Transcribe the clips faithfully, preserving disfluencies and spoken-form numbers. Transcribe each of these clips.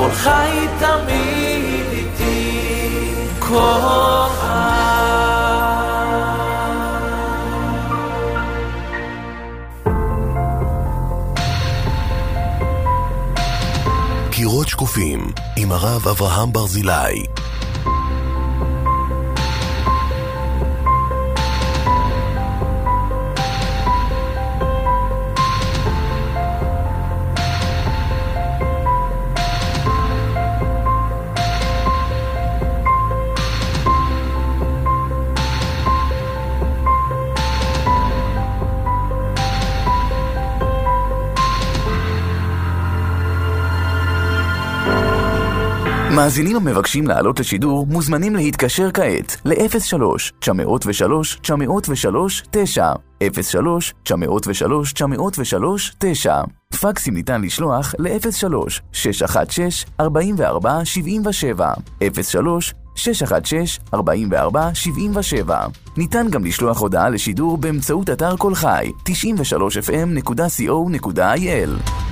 כל חי תמיד איתי, כל חי. קירות שקופים עם הרב אברהם ברזילי. מאזינים המבקשים לעלות לשידור מוזמנים להתקשר כעת ל-אפס שלוש תשע אפס שלוש תשע אפס שלוש תשע אפס שלוש תשע אפס שלוש תשע אפס שלוש תשע. פקסים ניתן לשלוח ל-אפס שלוש שש אחת שש ארבע ארבע שבע שבע אפס שלוש שש אחת שש ארבע ארבע שבע שבע. ניתן גם לשלוח הודעה לשידור באמצעות אתר כל חי תשעים ושלוש אף אם נקודה סי או נקודה איי אל.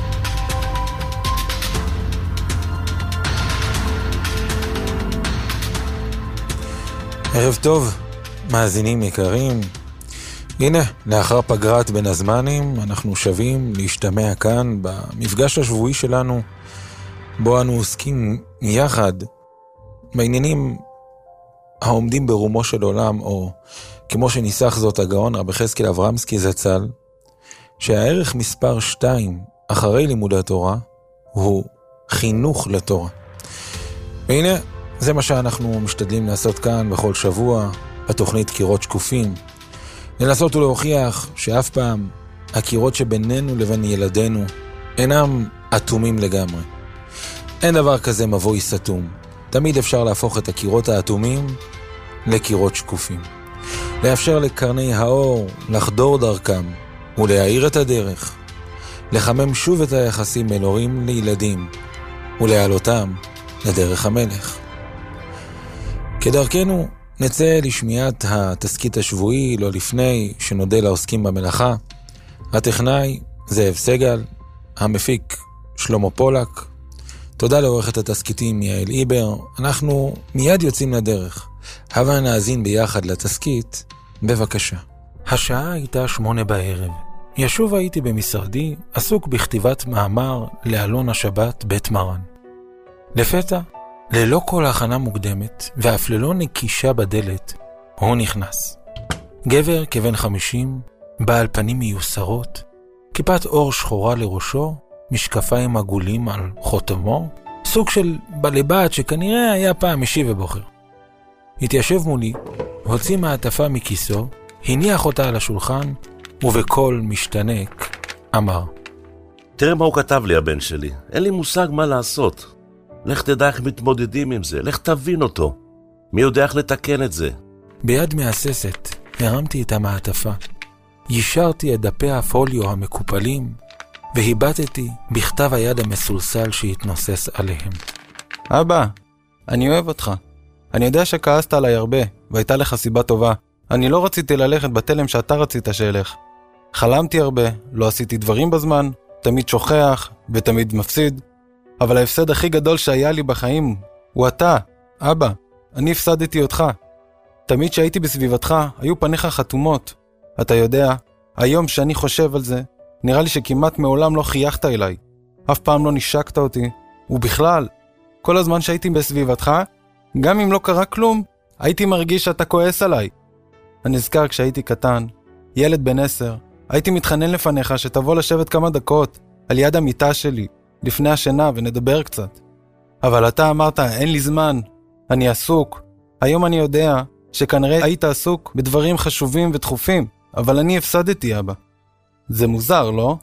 ערב טוב, מאזינים יקרים. הנה, לאחר פגרת בין הזמנים, אנחנו שווים להשתמע כאן במפגש השבועי שלנו, בו אנו עוסקים יחד בעניינים העומדים ברומו של עולם, או כמו שניסח זאת הגאון רבי יחזקאל אברמסקי זצ"ל, שהערך מספר שתיים אחרי לימוד התורה הוא חינוך לתורה. והנה, זה מה שאנחנו משתדלים לעשות כאן בכל שבוע, בתוכנית קירות שקופים. לנסות ולהוכיח שאף פעם הקירות שבינינו לבין ילדינו אינם אטומים לגמרי. אין דבר כזה מבוי סתום. תמיד אפשר להפוך את הקירות האטומים לקירות שקופים. לאפשר לקרני האור לחדור דרכם ולהאיר את הדרך. לחמם שוב את היחסים בין הורים לילדים ולהעלותם לדרך המלך. כדרכנו נצא לשמיעת התסקית השבועי, לא לפני שנודה לעוסקים במלאכה. הטכנאי זאב סגל, המפיק שלמה פולק. תודה לעורכת התסקיתים יעל איבר. אנחנו מיד יוצאים לדרך. הבה נאזין ביחד לתסקית, בבקשה. השעה הייתה שמונה בערב. ישוב הייתי במשרדי, עסוק בכתיבת מאמר לעלון השבת בית מרן. לפתע, ללא כל הכנה מוקדמת, ואף ללא נקישה בדלת, הוא נכנס. גבר כבן חמישים, בעל פנים מיוסרות, כיפת אור שחורה לראשו, משקפיים עגולים על חותמו, סוג של בלבט שכנראה היה פעם אישי ובוחר. התיישב מולי, הוציא מעטפה מכיסו, הניח אותה על השולחן, ובקול משתנק אמר: תראה מה הוא כתב לי, הבן שלי. אין לי מושג מה לעשות. לך תדע איך מתמודדים עם זה, לך תבין אותו. מי יודע איך לתקן את זה? ביד מעססת הרמתי את המעטפה, יישרתי את דפי הפוליו המקופלים, והיבטתי בכתב היד המסולסל שהתנוסס עליהם. אבא, אני אוהב אותך. אני יודע שכעסת עליי הרבה, והייתה לך סיבה טובה. אני לא רציתי ללכת בתלם שאתה רצית שילך. חלמתי הרבה, לא עשיתי דברים בזמן, תמיד שוכח ותמיד מפסיד. אבל ההפסד הכי גדול שהיה לי בחיים הוא אתה, אבא. אני הפסדתי אותך. תמיד שהייתי בסביבתך, היו פניך חתומות. אתה יודע, היום שאני חושב על זה, נראה לי שכמעט מעולם לא חייכת אליי. אף פעם לא נשקת אותי. ובכלל, כל הזמן שהייתי בסביבתך, גם אם לא קרה כלום, הייתי מרגיש שאתה כועס עליי. אני נזכר כשהייתי קטן, ילד בן עשר, הייתי מתחנן לפניך שתבוא לשבת כמה דקות על יד המיטה שלי, לפני השינה, ונדבר קצת. אבל אתה אמרת, אין לי זמן, אני עסוק. היום אני יודע שכנראה היית עסוק בדברים חשובים ודחופים, אבל אני הפסדתי, אבא. זה מוזר, לא?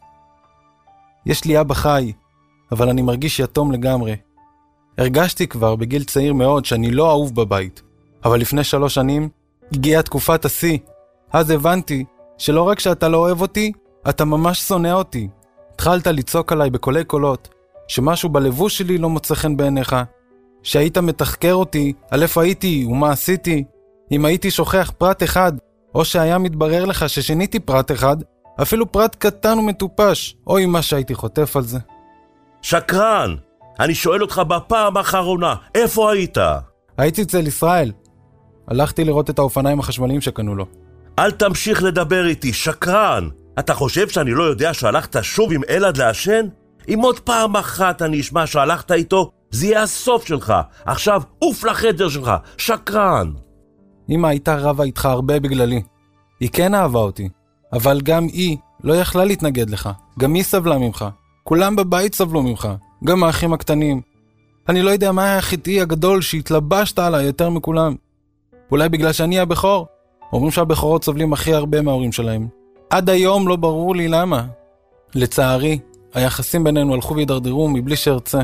יש לי אבא חי, אבל אני מרגיש יתום לגמרי. הרגשתי כבר בגיל צעיר מאוד שאני לא אהוב בבית, אבל לפני שלוש שנים הגיעה תקופת השיא. אז הבנתי שלא רק שאתה לא אוהב אותי, אתה ממש שונא אותי. התחלת לצעוק עליי בקולי קולות, שמשהו בלבוש שלי לא מוצא חן בעיניך, שהיית מתחקר אותי על איפה הייתי ומה עשיתי, אם הייתי שוכח פרט אחד, או שהיה מתברר לך ששיניתי פרט אחד, אפילו פרט קטן ומטופש, או עם מה שהייתי חוטף על זה. שקרן! אני שואל אותך בפעם האחרונה, איפה היית? הייתי אצל ישראל. הלכתי לראות את האופניים החשמליים שקנו לו. אל תמשיך לדבר איתי, שקרן. אתה חושב שאני לא יודע שהלכת שוב עם אלעד לעשן? אם עוד פעם אחת אני אשמע שהלכת איתו, זה יהיה הסוף שלך. עכשיו אוף לחדר שלך, שקרן. אמא הייתה רבה איתך הרבה בגללי. היא כן אהבה אותי, אבל גם היא לא יכלה להתנגד לך. גם היא סבלה ממך. כולם בבית סבלו ממך, גם האחים הקטנים. אני לא יודע מה היה החטאי הגדול שהתלבשת עליי יותר מכולם. אולי בגלל שאני הבכור? אומרים שהבכורות סובלים הכי הרבה מההורים שלהם. עד היום לא ברור לי למה. לצערי, היחסים בינינו הלכו והידרדרו מבלי שארצה.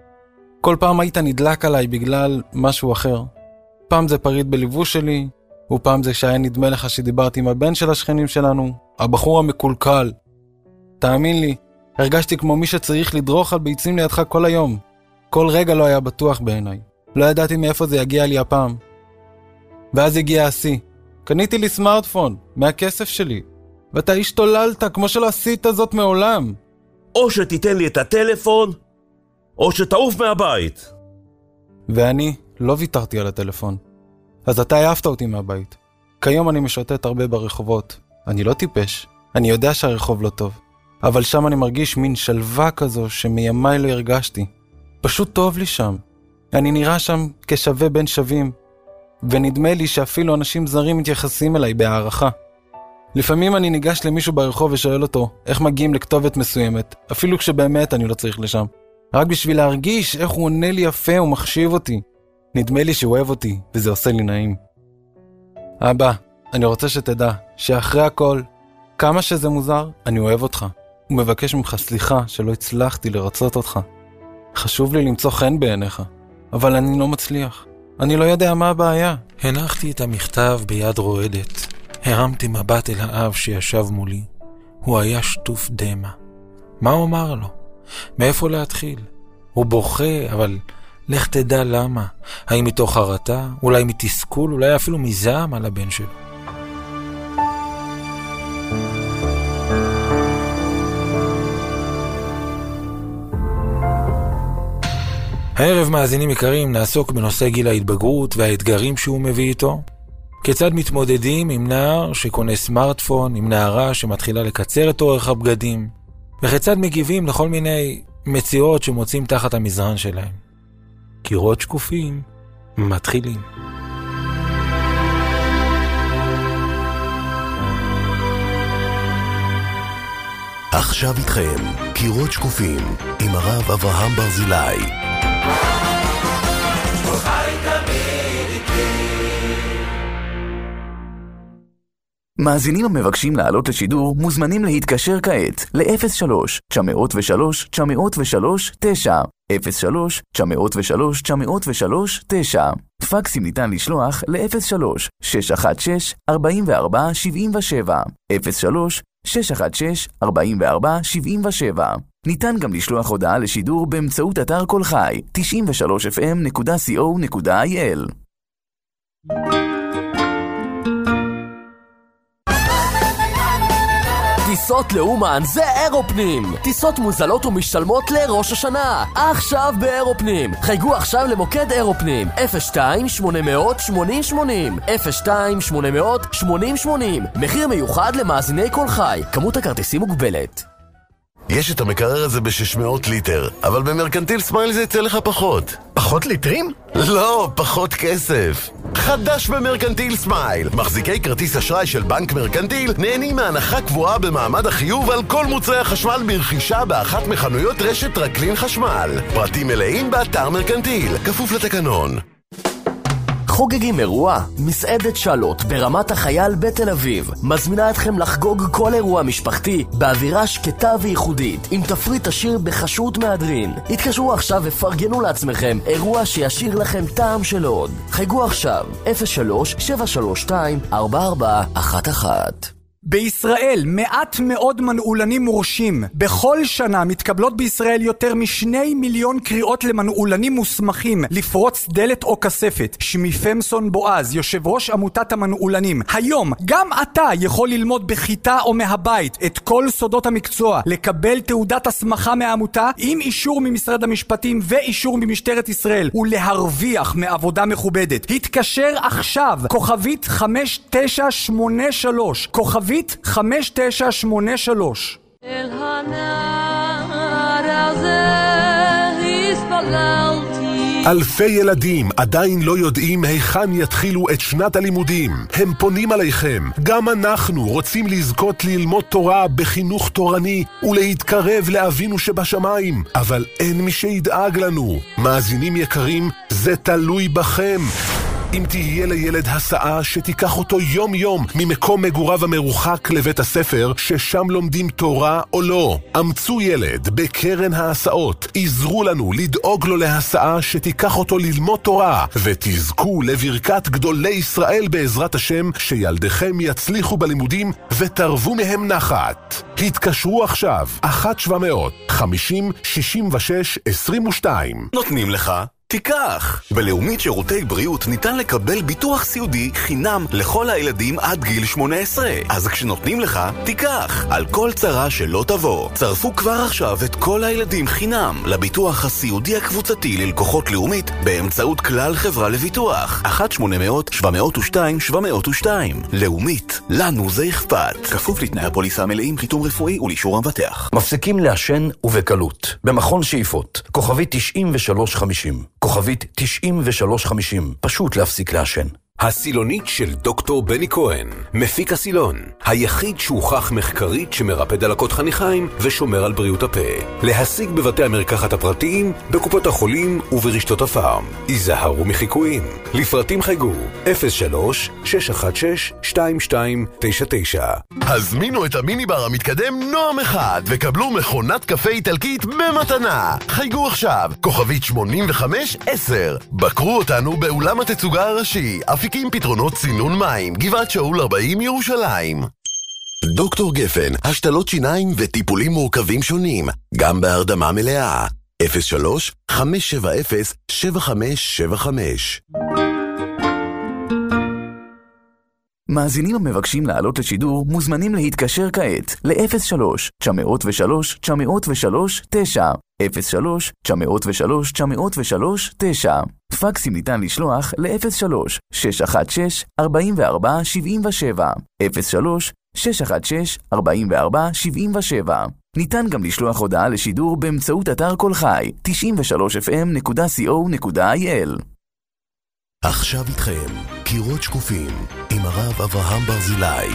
כל פעם היית נדלק עליי בגלל משהו אחר. פעם זה פריט בליבוש שלי, ופעם זה שהיה נדמה לך שדיברתי עם הבן של השכנים שלנו, הבחור המקולקל. תאמין לי, הרגשתי כמו מי שצריך לדרוך על ביצים לידך כל היום. כל רגע לא היה בטוח בעיניי. לא ידעתי מאיפה זה יגיע לי הפעם. ואז הגיע השיא. קניתי לי סמארטפון, מהכסף שלי. ואתה השתוללת כמו שלא עשית זאת מעולם. או שתיתן לי את הטלפון, או שתעוף מהבית. ואני לא ויתרתי על הטלפון. אז אתה העפת אותי מהבית. כיום אני משוטט הרבה ברחובות. אני לא טיפש. אני יודע שהרחוב לא טוב. אבל שם אני מרגיש מין שלווה כזו שמימיי לא הרגשתי. פשוט טוב לי שם. אני נראה שם כשווה בין שווים. ונדמה לי שאפילו אנשים זרים מתייחסים אליי בהערכה. לפעמים אני ניגש למישהו ברחוב ושואל אותו איך מגיעים לכתובת מסוימת, אפילו כשבאמת אני לא צריך לשם. רק בשביל להרגיש איך הוא עונה לי יפה ומחשיב אותי. נדמה לי שהוא אוהב אותי, וזה עושה לי נעים. אבא, אני רוצה שתדע שאחרי הכל, כמה שזה מוזר, אני אוהב אותך. ומבקש ממך סליחה שלא הצלחתי לרצות אותך. חשוב לי למצוא חן בעיניך, אבל אני לא מצליח. אני לא יודע מה הבעיה. הנחתי את המכתב ביד רועדת. הרמתי מבט אל האב שישב מולי. הוא היה שטוף דמה. מה הוא אמר לו? מאיפה להתחיל? הוא בוכה, אבל לך תדע למה. האם מתוך חרטה? אולי מתסכול? אולי אפילו מזעם על הבן שלו. הערב, מאזינים יקרים, נעסוק בנושא גיל ההתבגרות והאתגרים שהוא מביא איתו. כיצד מתמודדים עם נער שקונה סמארטפון, עם נערה שמתחילה לקצר את אורך הבגדים, וכיצד מגיבים לכל מיני מציאות שמוצאים תחת המזרן שלהם. קירות שקופים, מתחילים. עכשיו איתכם, קירות שקופים, עם הרב אברהם ברזילי. מאזינים המבקשים לעלות לשידור מוזמנים להתקשר כעת ל-אפס שלוש תשע אפס שלוש תשע אפס שלוש תשע אפס שלוש תשע אפס שלוש תשע אפס שלוש תשע. פקסים ניתן לשלוח ל-אפס שלוש שש אחת שש ארבע ארבע שבע שבע אפס שלוש שש אחת שש ארבע ארבע שבע שבע. ניתן גם לשלוח הודעה לשידור באמצעות אתר כל חי תשעים ושלוש אף אם נקודה סי או נקודה איי אל. טיסות לאומן זה אירופנים. טיסות מוזלות ומשתלמות לראש השנה. עכשיו באירופנים. חייגו עכשיו למוקד אירופנים אפס שתיים שמונה אפס שמונים שמונים אפס שתיים שמונה אפס שמונים שמונים. מחיר מיוחד למאזיני כל חי. כמות הכרטיסים מוגבלת. יש את המקרר הזה ב-שש מאות ליטר, אבל במרקנטיל סמייל זה יצא לך פחות. פחות ליטרים? לא, פחות כסף. חדש במרקנטיל סמייל. מחזיקי כרטיס אשראי של בנק מרקנטיל נהנים מהנחה קבועה במעמד החיוב על כל מוצרי החשמל ברכישה באחת מחנויות רשת טרקלין חשמל. פרטים מלאים באתר מרקנטיל, כפוף לתקנון. חוגגים אירוע? מסעדת שלוט ברמת החייל בתל אביב מזמינה אתכם לחגוג כל אירוע משפחתי באווירה שקטה וייחודית עם תפריט עשיר בחשות מהדרין. התקשרו עכשיו ופרגנו לעצמכם אירוע שישיר לכם טעם של עוד. חייגו עכשיו אפס שלוש שבע שלוש שתיים ארבע ארבע אחת אחת. בישראל מעט מאוד מנעולנים מורשים. בכל שנה מתקבלות בישראל יותר משני מיליון קריאות למנעולנים מוסמכים לפרוץ דלת או כספת. שמי פמסון בועז, יושב ראש עמותת המנעולנים. היום גם אתה יכול ללמוד בכיתה או מהבית את כל סודות המקצוע, לקבל תעודת הסמכה מהעמותה עם אישור ממשרד המשפטים ואישור ממשטרת ישראל, ולהרוויח מעבודה מכובדת. התקשר עכשיו, כוכבית חמש תשע שמונה שלוש, כוכבית חמש תשע שמונה שלוש. אל הנער הזה הספללתי. אלפי ילדים עדיין לא יודעים היכן יתחילו את שנת הלימודים. הם פונים עליכם. גם אנחנו רוצים לזכות ללמוד תורה בחינוך תורני ולהתקרב לאבינו שבשמיים, אבל אין מי שידאג לנו. מאזינים יקרים, זה תלוי בכם. אם תהיה לילד הסעה שתיקח אותו יום יום ממקום מגוריו המרוחק לבית הספר ששם לומדים תורה או לא, אמצו ילד בקרן ההסעות, עזרו לנו לדאוג לו להסעה שתיקח אותו ללמוד תורה, ותזכו לברכת גדולי ישראל בעזרת השם, שילדיכם יצליחו בלימודים ותרבו מהם נחת. התקשרו עכשיו אחת שבע מאות חמישים שישים ושש עשרים ושתיים. נותנים לך? תיקח! בלאומית שירותי בריאות ניתן לקבל ביטוח סיעודי חינם לכל הילדים עד גיל שמונה עשרה. אז כשנותנים לך, תיקח! על כל צרה שלא תבוא. צרפו כבר עכשיו את כל הילדים חינם לביטוח הסיעודי הקבוצתי ללקוחות לאומית באמצעות כלל חברה לביטוח. אחת שמונה מאות שבע מאות ושתיים שבע מאות ושתיים. לאומית, לנו זה אכפת. כפוף לתנאי הפוליסה המלאים, חיתום רפואי ולאישור המבטח. מפסיקים לעשן ובקלות. במכון שאיפות, כוכבית תשעים ושלוש חמישים. כוכבית תשעים ושלוש חמישים. פשוט להפסיק לעשן. הסילונית של דוקטור בני כהן, מפיק הסילון, היחיד שהוכח מחקרית שמרפא דלקות חניכיים ושומר על בריאות הפה. להשיג בבתי המרקחת הפרטיים, בקופות החולים וברשתות הפארם. היזהרו מחיקויים. לפרטים חייגו אפס שלוש שש אחת שש שתיים שתיים תשע תשע. הזמינו את המיני בר המתקדם נועם אחד וקבלו מכונת קפה איטלקית במתנה. חייגו עכשיו, כוכבית שמונים וחמש עשר. בקרו אותנו באולם התצוגה הראשי, אפיקים פתרונות צינון מים, גבעת שאול ארבעים ירושלים. דוקטור גפן, השתלות שיניים וטיפולים מורכבים שונים, גם בהרדמה מלאה. אפס שלוש חמש שבע אפס שבע חמש שבע חמש. מאזינים המבקשים לעלות לשידור מוזמנים להתקשר כעת ל-אפס שלוש תשע אפס שלוש תשע אפס שלוש תשע, אפס שלוש תשע אפס שלוש תשע אפס שלוש תשע. פקסים ניתן לשלוח ל-אפס שלוש שש אחת שש ארבע ארבע שבע שבע, אפס שלוש שש אחת שש ארבע ארבע שבע שבע. ניתן גם לשלוח הודעה לשידור באמצעות אתר כל חי תשעים ושלוש אף אם נקודה קו נקודה איי אל. עכשיו איתכם, קירות שקופים, עם הרב אברהם ברזילי.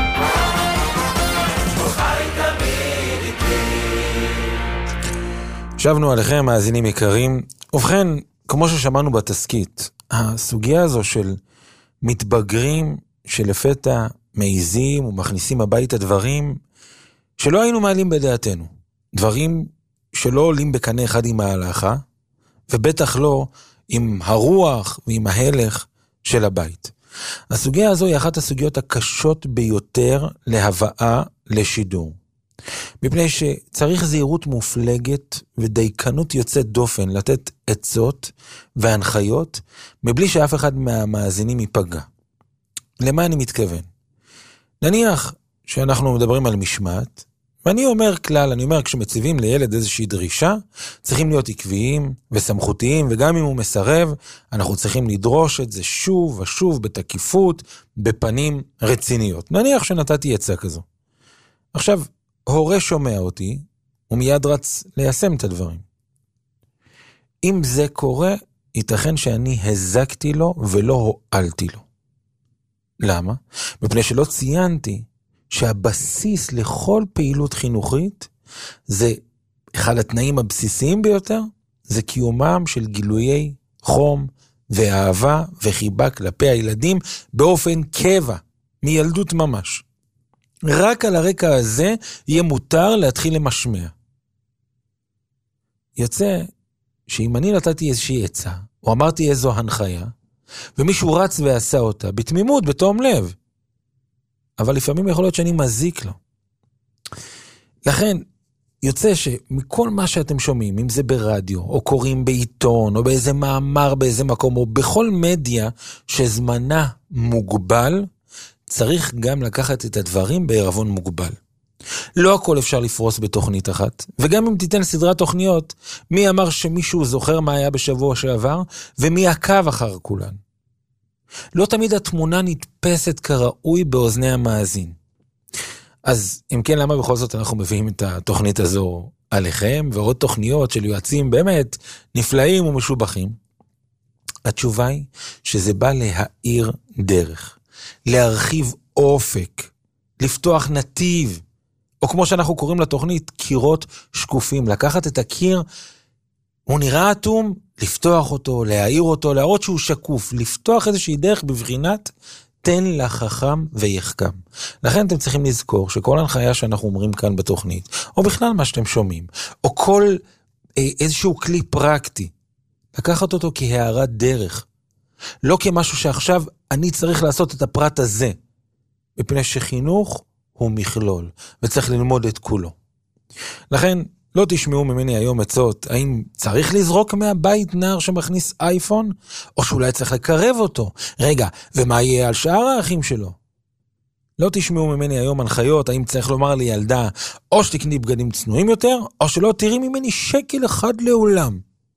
שבנו עליכם, מאזינים יקרים. ובכן, כמו ששמענו בתסקית, הסוגיה הזו של מתבגרים שלפתע מעיזים ומכניסים הביתה דברים שלא היינו מעלים בדעתנו. דברים שלא עולים בקנה אחד עם ההלכה, ובטח לא עם הרוח ועם ההלך של הבית. הסוגיה הזו היא אחת הסוגיות הקשות ביותר להבאה לשידור. מפני שצריך זהירות מופלגת ודייקנות יוצאת דופן לתת עצות והנחיות מבלי שאף אחד מהמאזינים ייפגע. למה אני מתכוון? נניח שאנחנו מדברים על משמעת, ואני אומר כלל, אני אומר כשמציבים לילד איזושהי דרישה, צריכים להיות עקביים וסמכותיים, וגם אם הוא מסרב, אנחנו צריכים לדרוש את זה שוב ושוב בתקיפות, בפנים רציניות. נניח שנתתי עצה כזו. עכשיו, הורה שומע אותי, הוא מיד רץ ליישם את הדברים. אם זה קורה, ייתכן שאני הזקתי לו ולא הועלתי לו. למה? מפני שלא ציינתי שהבסיס לכל פעילות חינוכית זה אחד התנאים הבסיסיים ביותר, זה קיומם של גילויי חום ואהבה וחיבה כלפי הילדים באופן קבע, מילדות ממש. רק על הרקע הזה יהיה מותר להתחיל למשמע. יוצא שאם אני נתתי איזושהי עצה, או אמרתי איזו הנחיה, ומישהו רץ ועשה אותה, בתמימות, בתום לב, אבל לפעמים יכול להיות שאני מזיק לו. לכן, יוצא שמכל מה שאתם שומעים, אם זה ברדיו, או קוראים בעיתון, או באיזה מאמר באיזה מקום, או בכל מדיה שזמנה מוגבל, צריך גם לקחת את הדברים בערבון מוגבל. לא הכל אפשר לפרוס בתוכנית אחת, וגם אם תיתן סדרת תוכניות, מי אמר שמישהו זוכר מה היה בשבוע שעבר, ומי עקב אחר כולן. לא תמיד התמונה נתפסת כראוי באוזני המאזין. אז אם כן, למה בכל זאת אנחנו מביאים את התוכנית הזו עליכם, ועוד תוכניות של יועצים באמת נפלאים ומשובחים? התשובה היא שזה בא להאיר דרך, להרחיב אופק, לפתוח נתיב, או כמו שאנחנו קוראים לתוכנית, קירות שקופים, לקחת את הקיר, הוא נראה אטום, לפתוח אותו, להאיר אותו, להראות שהוא שקוף, לפתוח איזושהי דרך בבחינת תן לחכם ויחכם. לכן אתם צריכים לזכור שכל הנחיה שאנחנו אומרים כאן בתוכנית, או בכלל מה שאתם שומעים, או כל אה, איזשהו כלי פרקטי, לקחת אותו כהערת דרך, לא כמשהו שעכשיו אני צריך לעשות את הפרט הזה, מפני שחינוך הוא מכלול, וצריך ללמוד את כולו. לכן, לא תשמעו ממני היום עצות, האם צריך לזרוק מהבית נער שמכניס אייפון, או שאולי צריך לקרב אותו. רגע, ומה יהיה על שאר האחים שלו? לא תשמעו ממני היום הנחיות, האם צריך לומר לילדה, או שתקני בגדים צנועים יותר, או שלא תראי ממני שקל אחד לעולם.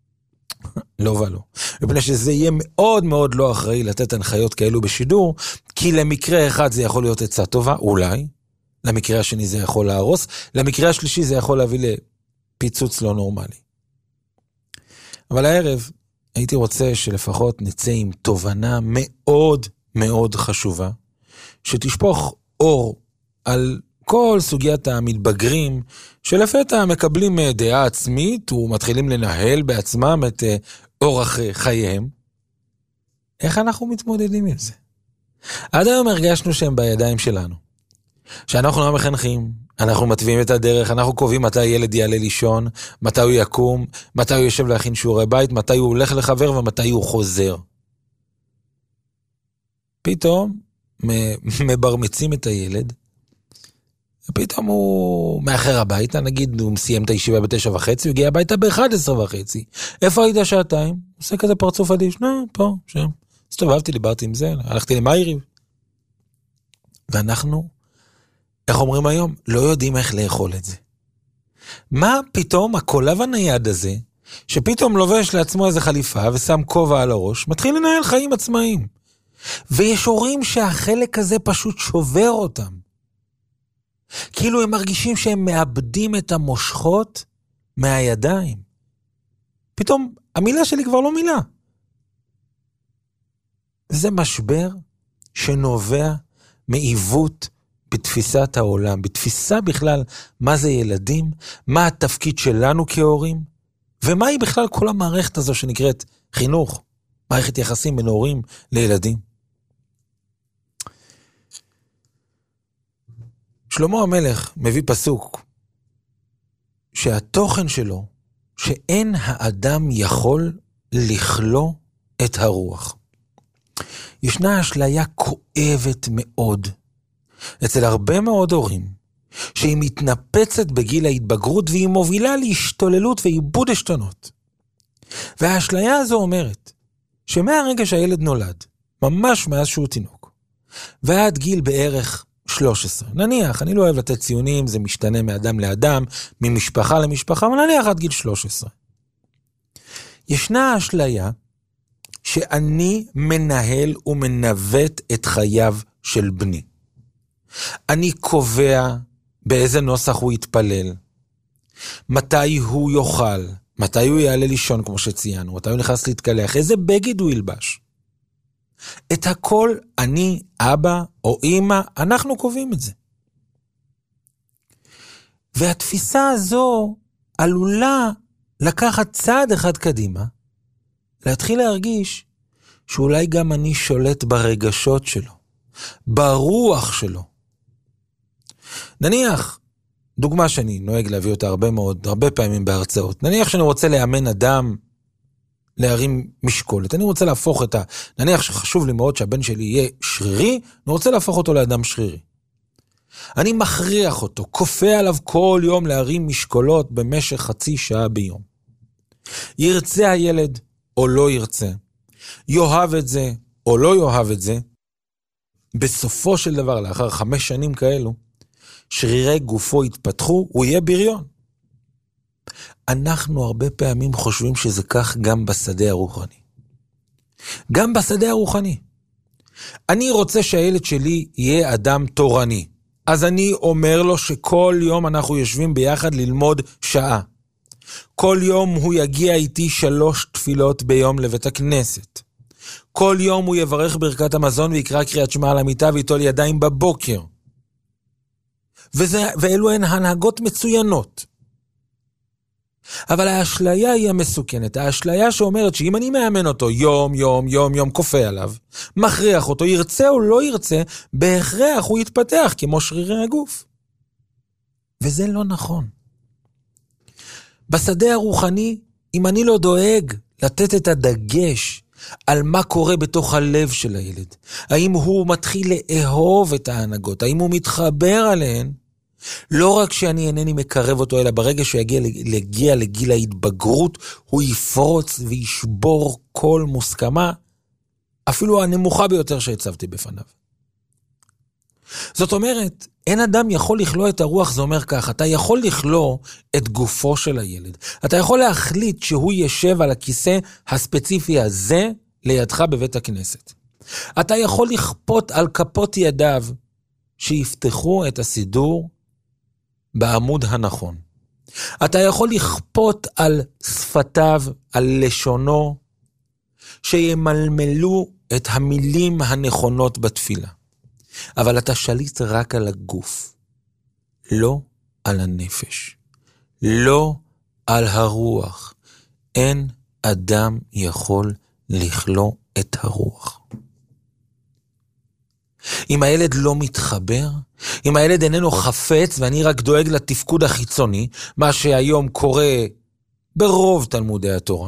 לא ולא. מפני שזה יהיה מאוד מאוד לא אחראי לתת הנחיות כאלו בשידור, כי למקרה אחד זה יכול להיות עצה טובה, אולי. למקרה השני זה יכול להרוס, למקרה השלישי זה יכול להביא לפיצוץ לא נורמלי. אבל הערב הייתי רוצה שלפחות נצא עם תובנה מאוד מאוד חשובה, שתשפוך אור על כל סוגיית המתבגרים, שלפתע מקבלים דעה עצמית ומתחילים לנהל בעצמם את אורח חייהם. איך אנחנו מתמודדים עם זה? עד היום הרגשנו שהם בידיים שלנו. שאנחנו המחנכים, אנחנו מטביעים את הדרך, אנחנו קובעים מתי ילד יעלה לישון, מתי הוא יקום, מתי הוא יושב להכין שיעורי בית, מתי הוא הולך לחבר ומתי הוא חוזר. פתאום מברמצים את הילד, ופתאום הוא מאחר הביתה, נגיד הוא מסיים את הישיבה בתשע וחצי, הוא הגיע הביתה באחד עשרה וחצי. איפה היית שעתיים? עושה כזה פרצוף אדיש, לא, פה, שם. הסתובבתי, דיברתי עם זה, הלכתי למיירי. ואנחנו, איך אומרים היום? לא יודעים איך לאכול את זה. מה פתאום הקולב הנייד הזה, שפתאום לובש לעצמו איזה חליפה ושם כובע על הראש, מתחיל לנהל חיים עצמאיים. ויש הורים שהחלק הזה פשוט שובר אותם. כאילו הם מרגישים שהם מאבדים את המושכות מהידיים. פתאום המילה שלי כבר לא מילה. זה משבר שנובע מעיוות בתפיסת העולם, בתפיסה בכלל מה זה ילדים, מה התפקיד שלנו כהורים, ומה היא בכלל כל המערכת הזו שנקראת חינוך, מערכת יחסים בין הורים לילדים. שלמה המלך מביא פסוק שהתוכן שלו שאין האדם יכול לכלוא את הרוח. ישנה אשליה כואבת מאוד אצל הרבה מאוד הורים, שהיא מתנפצת בגיל ההתבגרות והיא מובילה להשתוללות ואיבוד השתנות. והאשליה הזו אומרת שמהרגע שהילד נולד, ממש מאז שהוא תינוק, ועד גיל בערך שלוש עשרה, נניח, אני לא אוהב לתת ציונים, זה משתנה מאדם לאדם, ממשפחה למשפחה, אבל נניח עד גיל שלוש עשרה. ישנה אשליה שאני מנהל ומנווט את חייו של בני. אני קובע באיזה נוסח הוא יתפלל, מתי הוא יאכל, מתי הוא יעלה לישון כמו שציינו, מתי הוא נכנס להתקלח, איזה בגד הוא ילבש. את הכל אני, אבא או אמא, אנחנו קובעים את זה. והתפיסה הזו עלולה לקחת צעד אחד קדימה, להתחיל להרגיש שאולי גם אני שולט ברגשות שלו, ברוח שלו. נניח, דוגמה שאני נוהג להביא אותה הרבה מאוד, הרבה פעמים בהרצאות, נניח שאני רוצה לאמן אדם להרים משקולת, אני רוצה להפוך את ה... נניח שחשוב לי מאוד שהבן שלי יהיה שרירי, אני רוצה להפוך אותו לאדם שרירי. אני מכריח אותו, כופה עליו כל יום להרים משקולות במשך חצי שעה ביום. ירצה הילד או לא ירצה, יאהב את זה או לא יאהב את זה, בסופו של דבר, לאחר חמש שנים כאלו, שרירי גופו יתפתחו, הוא יהיה בריון. אנחנו הרבה פעמים חושבים שזה כך גם בשדה הרוחני. גם בשדה הרוחני. אני רוצה שהילד שלי יהיה אדם תורני. אז אני אומר לו שכל יום אנחנו יושבים ביחד ללמוד שעה. כל יום הוא יגיע איתי שלוש תפילות ביום לבית הכנסת. כל יום הוא יברך ברכת המזון ויקרא קריאת שמע על המיטה ויטול ידיים בבוקר. וזה, ואלו הן הנהגות מצוינות. אבל האשליה היא המסוכנת. האשליה שאומרת שאם אני מאמן אותו יום, יום, יום, יום, כופה עליו, מכריח אותו, ירצה או לא ירצה, בהכרח הוא יתפתח כמו שרירי הגוף. וזה לא נכון. בשדה הרוחני, אם אני לא דואג לתת את הדגש על מה קורה בתוך הלב של הילד, האם הוא מתחיל לאהוב את ההנהגות, האם הוא מתחבר עליהן, לא רק שאני אינני מקרב אותו, אלא ברגע שהוא יגיע לגיע לגיל ההתבגרות, הוא יפרוץ וישבור כל מוסכמה, אפילו הנמוכה ביותר שהצבתי בפניו. זאת אומרת, אין אדם יכול לכלוא את הרוח, זה אומר כך, אתה יכול לכלוא את גופו של הילד. אתה יכול להחליט שהוא ישב על הכיסא הספציפי הזה לידך בבית הכנסת. אתה יכול לכפות על כפות ידיו שיפתחו את הסידור בעמוד הנכון. אתה יכול לכפות על שפתיו, על לשונו, שימלמלו את המילים הנכונות בתפילה. אבל אתה שליט רק על הגוף, לא על הנפש, לא על הרוח. אין אדם יכול לכלוא את הרוח. אם הילד לא מתחבר, אם הילד איננו חפץ ואני רק דואג לתפקוד החיצוני, מה שהיום קורה ברוב תלמודי התורה,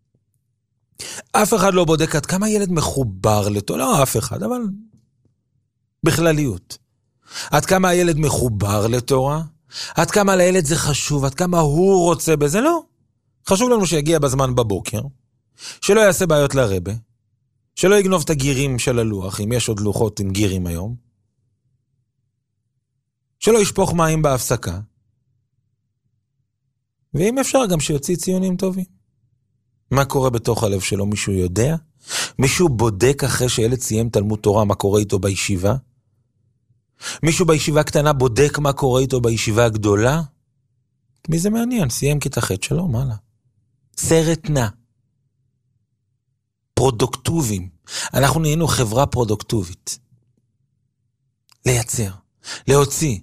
אף אחד לא בודק עד כמה ילד מחובר לתורה, לא אף אחד, אבל בכלליות. עד כמה הילד מחובר לתורה, עד כמה לילד זה חשוב, עד כמה הוא רוצה בזה, לא. חשוב לנו שיגיע בזמן בבוקר, שלא יעשה בעיות לרבה, שלא יגנוב את הגירים של הלוח, אם יש עוד לוחות עם גירים היום, שלא ישפוך מים בהפסקה, ואם אפשר גם שיוציא ציונים טובים. מה קורה בתוך הלב שלו? מישהו יודע? מישהו בודק אחרי שילד סיים תלמוד תורה מה קורה איתו בישיבה? מישהו בישיבה קטנה בודק מה קורה איתו בישיבה הגדולה? מי זה מעניין? סיים כיתה ח' שלו, מה לה? סרט נע. פרודוקטיביים. אנחנו נהיינו חברה פרודוקטיבית. לייצר, להוציא.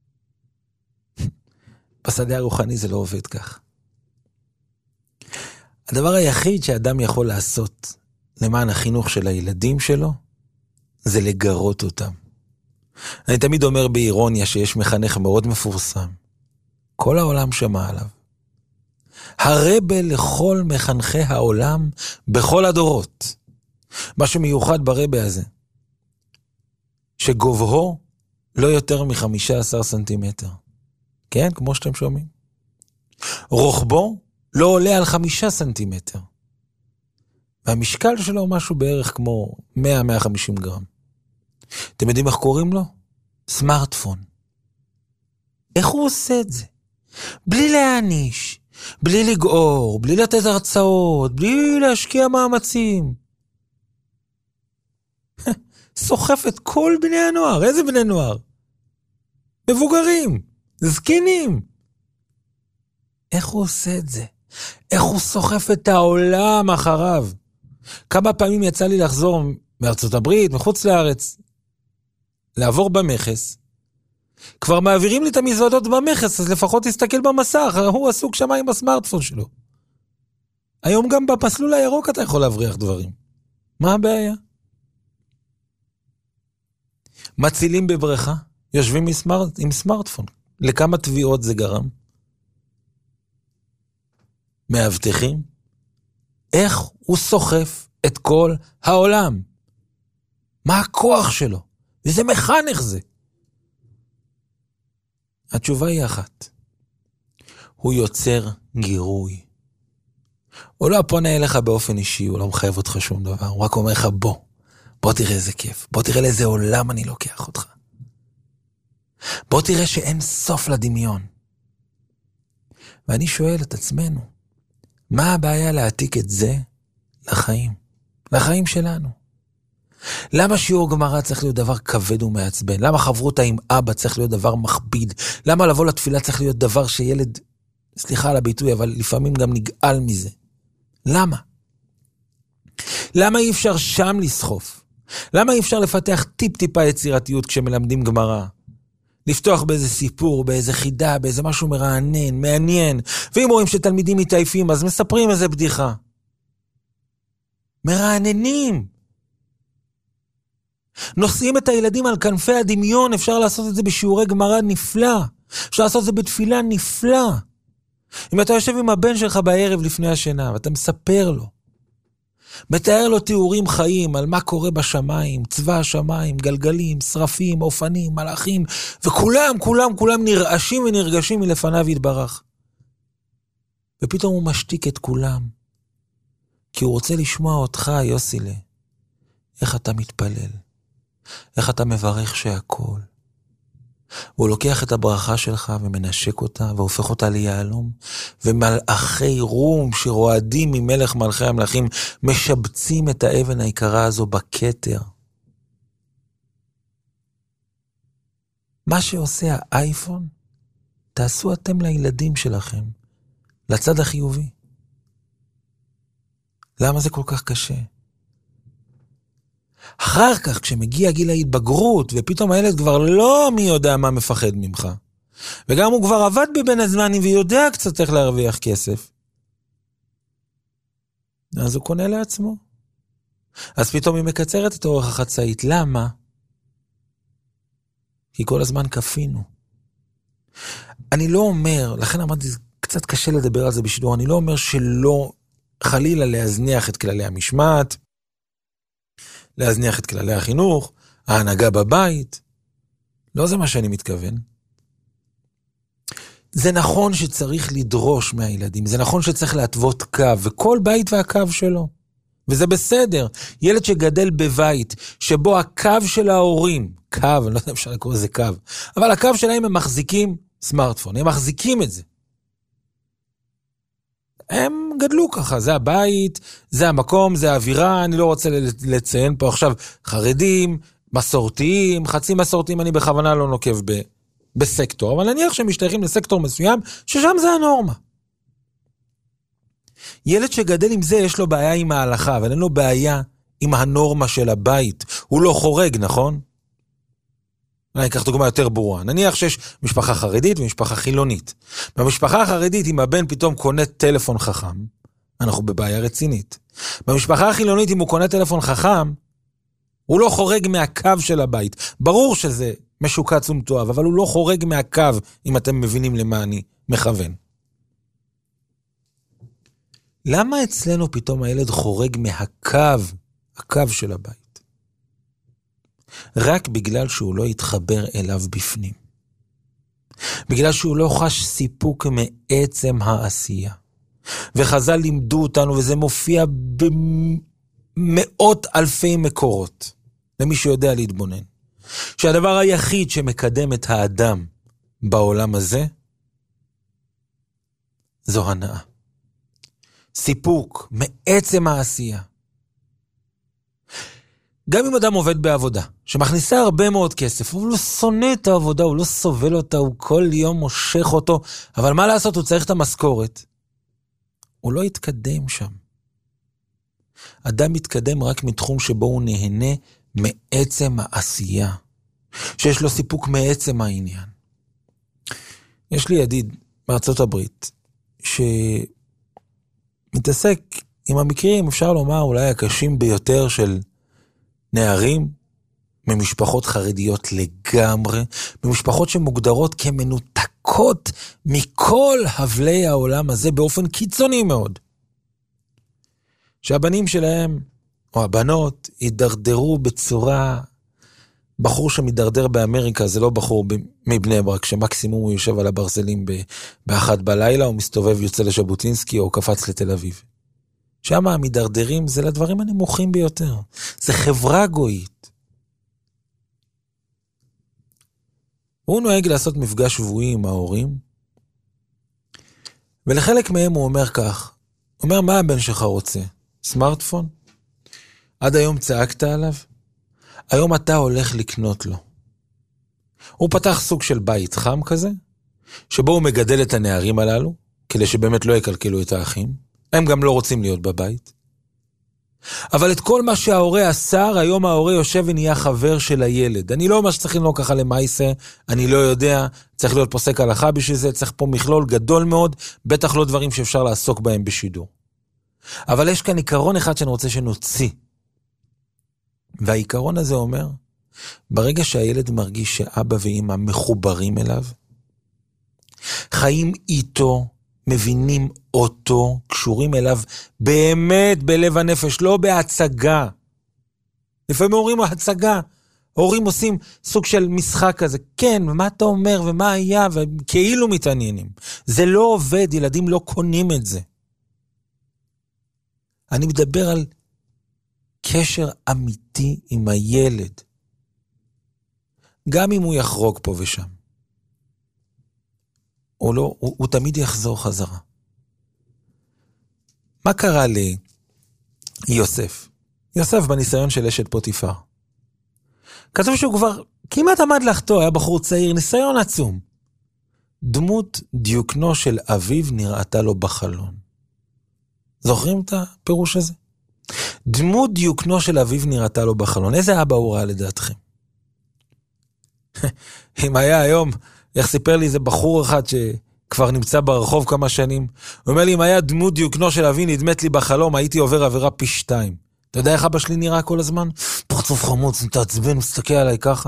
בשדה הרוחני זה לא עובד כך. הדבר היחיד שאדם יכול לעשות למען החינוך של הילדים שלו, זה לגרות אותם. אני תמיד אומר באירוניה שיש מחנך מאוד מפורסם. כל העולם שמע עליו. הרבה לכל מחנכי העולם בכל הדורות. מה שמיוחד ברבה הזה, שגובהו לא יותר מחמישה עשר סנטימטר. כן, כמו שאתם שומעים. רוחבו לא עולה על חמישה סנטימטר. והמשקל שלו משהו בערך כמו מאה עד מאה וחמישים גרם. אתם יודעים איך קוראים לו? סמארטפון. איך הוא עושה את זה? בלי להעניש, בלי לגעור, בלי לתת הרצאות, בלי להשקיע מאמצים. סוחף את כל בני הנוער. איזה בני נוער? מבוגרים, זקנים. איך הוא עושה את זה? איך הוא סוחף את העולם אחריו? כמה פעמים יצא לי לחזור מארצות הברית, מחוץ לארץ, לעבור במחס. כבר מעבירים לי את המזוודות במחס, אז לפחות תסתכל במסך, הוא עסוק שם עם הסמארטפון שלו. היום גם בפסלול הירוק אתה יכול להבריח דברים. מה הבעיה? מצילים בבריכה, יושבים עם, סמארט, עם סמארטפון. לכמה תביעות זה גרם? מאבטחים? איך הוא סוחף את כל העולם? מה הכוח שלו? וזה מחנך זה. התשובה היא אחת. הוא יוצר גירוי. הוא לא פונה אליך באופן אישי, הוא לא מחייב אותך שום דבר, הוא רק אומר לך בוא, בוא תראה איזה כיף, בוא תראה לאיזה עולם אני לוקח אותך. בוא תראה שאין סוף לדמיון. ואני שואל את עצמנו, מה הבעיה להעתיק את זה לחיים? לחיים שלנו. למה שיעור גמרא צריך להיות דבר כבד ומעצבן? למה חברותה עם אבא צריך להיות דבר מכביד? למה לבוא לתפילה צריך להיות דבר שילד, סליחה על הביטוי, אבל לפעמים גם נגעל מזה? למה? למה אי אפשר שם לסחוף? למה אי אפשר לפתח טיפ-טיפה יצירתיות כשמלמדים גמרא? לפתוח באיזה סיפור, באיזה חידה, באיזה משהו מרענן, מעניין. ואם רואים שתלמידים מתעייפים, אז מספרים איזה בדיחה. מרעננים. נושאים את הילדים על כנפי הדמיון, אפשר לעשות את זה בשיעורי גמרא נפלא. אפשר לעשות את זה בתפילה נפלא. אם אתה יושב עם הבן שלך בערב לפני השינה, ואתה מספר לו, מתאר לו תיאורים חיים על מה קורה בשמיים, צבא השמיים, גלגלים, שרפים, אופנים, מלאכים, וכולם, כולם, כולם נרעשים ונרגשים מלפניו יתברך. ופתאום הוא משתיק את כולם, כי הוא רוצה לשמוע אותך, יוסילה, איך אתה מתפלל, איך אתה מברך שהכל. הוא לוקח את הברכה שלך ומנשק אותה והופך אותה ליהלום, ומלאכי רום שרועדים ממלך מלכי המלכים משבצים את האבן היקרה הזו בכתר. מה שעושה האייפון, תעשו אתם לילדים שלכם, לצד החיובי. למה זה כל כך קשה? אחר כך, כשמגיע גיל ההתבגרות, ופתאום הילד כבר לא מי יודע מה מפחד ממך, וגם הוא כבר עבד בבין הזמנים, ויודע קצת איך להרוויח כסף, אז הוא קונה לעצמו. אז פתאום היא מקצרת את אורך החצאית. למה? כי כל הזמן כפינו. אני לא אומר, לכן אמרתי, קצת קשה לדבר על זה בשידור, אני לא אומר שלא חלילה להזניח את כללי המשמעת, להזניח את כללי החינוך, ההנהגה בבית. לא זה מה שאני מתכוון. זה נכון שצריך לדרוש מהילדים, זה נכון שצריך להתוות קו, וכל בית והקו שלו. וזה בסדר. ילד שגדל בבית, שבו הקו של ההורים, קו, אני לא יודע אם אפשר לקרוא לזה קו, אבל הקו שלהם הם מחזיקים סמארטפון, הם מחזיקים את זה. הם גדלו ככה, זה הבית, זה המקום, זה האווירה, אני לא רוצה לציין פה עכשיו חרדים, מסורתיים, חצי מסורתיים, אני בכוונה לא נוקב ב, בסקטור, אבל נניח שהם משתייכים לסקטור מסוים, ששם זה הנורמה. ילד שגדל עם זה, יש לו בעיה עם ההלכה, אבל אין לו בעיה עם הנורמה של הבית. הוא לא חורג, נכון? אני אקח דוגמה יותר ברורה. נניח שיש משפחה חרדית ומשפחה חילונית. במשפחה החרדית, אם הבן פתאום קונה טלפון חכם, אנחנו בבעיה רצינית. במשפחה החילונית, אם הוא קונה טלפון חכם, הוא לא חורג מהקו של הבית. ברור שזה משוקץ ומתואב, אבל הוא לא חורג מהקו, אם אתם מבינים למה אני מכוון. למה אצלנו פתאום הילד חורג מהקו, הקו של הבית? רק בגלל שהוא לא יתחבר אליו בפנים. בגלל שהוא לא חש סיפוק מעצם העשייה. וחז"ל לימדו אותנו, וזה מופיע במאות אלפי מקורות, למי שיודע להתבונן, שהדבר היחיד שמקדם את האדם בעולם הזה, זו הנאה. סיפוק מעצם העשייה. גם אם אדם עובד בעבודה, שמכניסה הרבה מאוד כסף, הוא לא שונא את העבודה, הוא לא סובל אותה, הוא כל יום מושך אותו, אבל מה לעשות, הוא צריך את המשכורת. הוא לא יתקדם שם. אדם מתקדם רק מתחום שבו הוא נהנה מעצם העשייה, שיש לו סיפוק מעצם העניין. יש לי ידיד בארצות הברית, שמתעסק עם המקרים, אפשר לומר, אולי הקשים ביותר של נערים ממשפחות חרדיות לגמרי, ממשפחות שמוגדרות כמנותקות מכל הבלי העולם הזה באופן קיצוני מאוד. שהבנים שלהם, או הבנות, ידרדרו בצורה בחור שמדרדר באמריקה זה לא בחור מבני ברק, שמקסימום הוא יושב על הברזלים באחת בלילה, הוא מסתובב יוצא לשבוטינסקי או קפץ לתל אביב. שם המדרדרים זה לדברים הנמוכים ביותר. זה חברה גויית. הוא נוהג לעשות מפגש שבועי עם ההורים, ולחלק מהם הוא אומר כך, הוא אומר, מה הבן שלך רוצה? סמארטפון? עד היום צעקת עליו? היום אתה הולך לקנות לו. הוא פתח סוג של בית חם כזה, שבו הוא מגדל את הנערים הללו, כדי שבאמת לא יקלקלו את האחים. הם גם לא רוצים להיות בבית. אבל את כל מה שההורה עשה, היום ההורה יושב ונהיה חבר של הילד. אני לא אומר שצריך לנהוג ככה למעשה, אני לא יודע, צריך להיות פוסק הלכה בשביל זה, צריך פה מכלול גדול מאוד, בטח לא דברים שאפשר לעסוק בהם בשידור. אבל יש כאן עיקרון אחד שאני רוצה שנוציא. והעיקרון הזה אומר, ברגע שהילד מרגיש שאבא ואמא מחוברים אליו, חיים איתו, מבינים אותו, קשורים אליו באמת בלב הנפש, לא בהצגה. לפעמים הורים הצגה, הורים עושים סוג של משחק כזה, כן, ומה אתה אומר, ומה היה, וכאילו מתעניינים. זה לא עובד, ילדים לא קונים את זה. אני מדבר על קשר אמיתי עם הילד. גם אם הוא יחרוג פה ושם. הוא, לא, הוא, הוא תמיד יחזור חזרה. מה קרה ליוסף? יוסף בניסיון של אשת פוטיפר. כתוב שהוא כבר כמעט עמד לחתוא, היה בחור צעיר, ניסיון עצום. דמות דיוקנו של אביו נראתה לו בחלון. זוכרים את הפירוש הזה? דמות דיוקנו של אביו נראתה לו בחלון. איזה אבא הוא ראה לדעתכם? אם היה היום, איך סיפר לי איזה בחור אחד שכבר נמצא ברחוב כמה שנים, הוא אומר לי, אם היה דמות דיוקנו של אבי נדמת לי בחלום, הייתי עובר עבירה פי שתיים. אתה יודע איך אבא שלי נראה כל הזמן? פרצוף חמוץ, מתעצבן, מסתכל עליי ככה.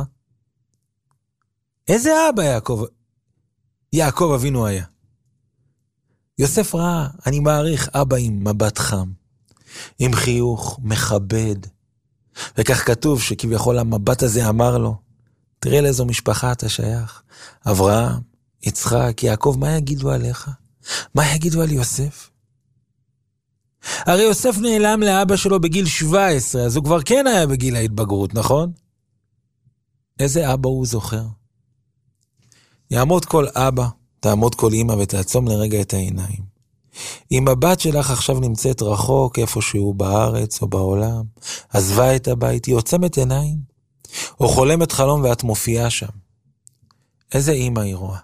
איזה אבא יעקב? יעקב אבינו היה. יוסף ראה, אני מעריך, אבא עם מבט חם, עם חיוך, מכבד. וכך כתוב שכביכול המבט הזה אמר לו, תראה לאיזו משפחה אתה שייך. אברהם, יצחק, יעקב, מה יגידו עליך? מה יגידו על יוסף? הרי יוסף נעלם לאבא שלו בגיל שבע עשרה, אז הוא כבר כן היה בגיל ההתבגרות, נכון? איזה אבא הוא זוכר? יעמוד כל אבא, תעמוד כל אמא ותעצום לרגע את העיניים. אם הבת שלך עכשיו נמצאת רחוק איפשהו בארץ או בעולם, עזבה את הבית, היא עוצמת עיניים, או חולמת חלום ואת מופיעה שם. איזה אמא היא רואה?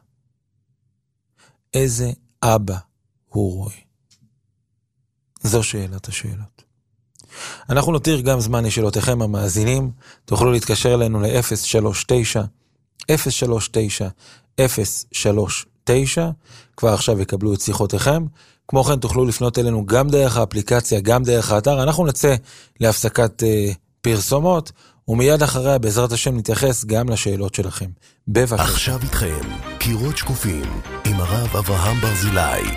איזה אבא הוא רואה? זו שאלת השאלות. אנחנו נותיר גם זמן לשאלותיכם המאזינים, תוכלו להתקשר אלינו ל-אפס שלוש תשע אפס שלוש תשע אפס שלוש תשע, כבר עכשיו יקבלו את שיחותיכם. כמו כן תוכלו לפנות אלינו גם דרך האפליקציה, גם דרך האתר. אנחנו נצא להפסקת uh, פרסומות, ומיד אחריה בעזרת השם נתייחס גם לשאלות שלכם. בבקשה. עכשיו איתכם, קירות שקופים, עם הרב אברהם ברזילי.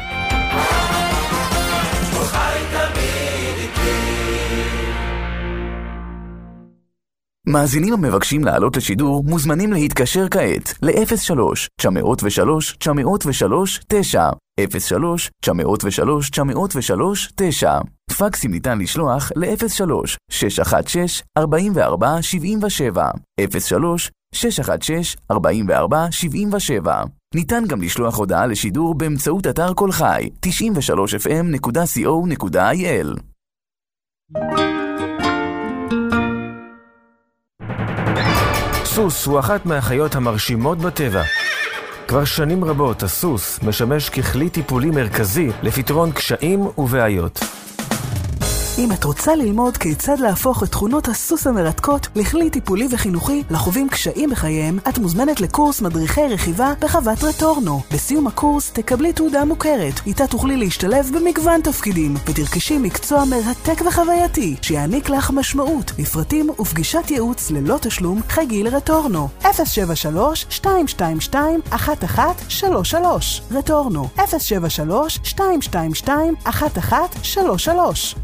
מאזינים המבקשים לעלות לשידור מוזמנים להתקשר כעת ל-אפס שלוש תשע אפס שלוש תשע אפס שלוש תשע אפס שלוש תשע אפס שלוש תשע אפס שלוש תשע. פקסים ניתן לשלוח ל-אפס שלוש שש אחת שש ארבע ארבע שבע שבע אפס שלוש שש אחת שש ארבע ארבע שבע שבע. ניתן גם לשלוח הודעה לשידור באמצעות אתר כל חי תשעים ושלוש אף אם נקודה סי או נקודה איי אל. סוס הוא אחת מהחיות המרשימות בטבע. כבר שנים רבות הסוס משמש ככלי טיפולי מרכזי לפתרון קשיים ובעיות. אם את רוצה ללמוד כיצד להפוך את תכונות הסוס המרתקות לכלי טיפולי וחינוכי לחווים קשיים בחייהם, את מוזמנת לקורס מדריכי רכיבה בחוות רטורנו. בסיום הקורס תקבלי תעודה מוכרת, איתה תוכלי להשתלב במגוון תפקידים, ותרכשי מקצוע מרתק וחווייתי, שיעניק לך משמעות, לפרטים ופגישת ייעוץ ללא תשלום. חגי לרטורנו, אפס שבע שלוש שתיים שתיים שתיים אחת אחת שלוש שלוש. רטורנו, אפס שבע שלוש שתיים שתיים שתיים אחת אחת שלוש שלוש.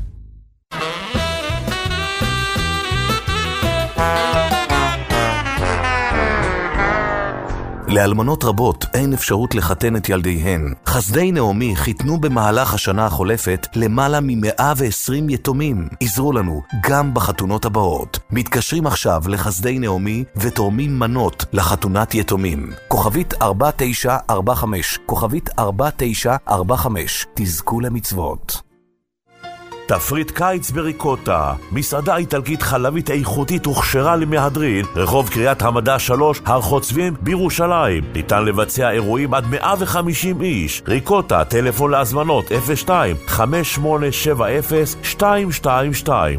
לאלמנות רבות אין אפשרות לחתן את ילדיהן. חסדי נעמי חיתנו במהלך השנה החולפת למעלה מ-מאה ועשרים יתומים. עזרו לנו גם בחתונות הבאות. מתקשרים עכשיו לחסדי נעמי ותורמים מנות לחתונת יתומים. כוכבית ארבע תשע ארבע חמש, כוכבית ארבע תשע ארבע חמש. תזכו למצוות. תפריט קיץ בריקוטה, מסעדה איטלקית חלבית איכותית הוכשרה למהדרין, רחוב קריית המדע שלוש, הר חוצבים בירושלים. ניתן לבצע אירועים עד מאה וחמישים איש. ריקוטה, טלפון להזמנות אפס שתיים חמש שמונה שבע אפס שתיים שתיים שתיים.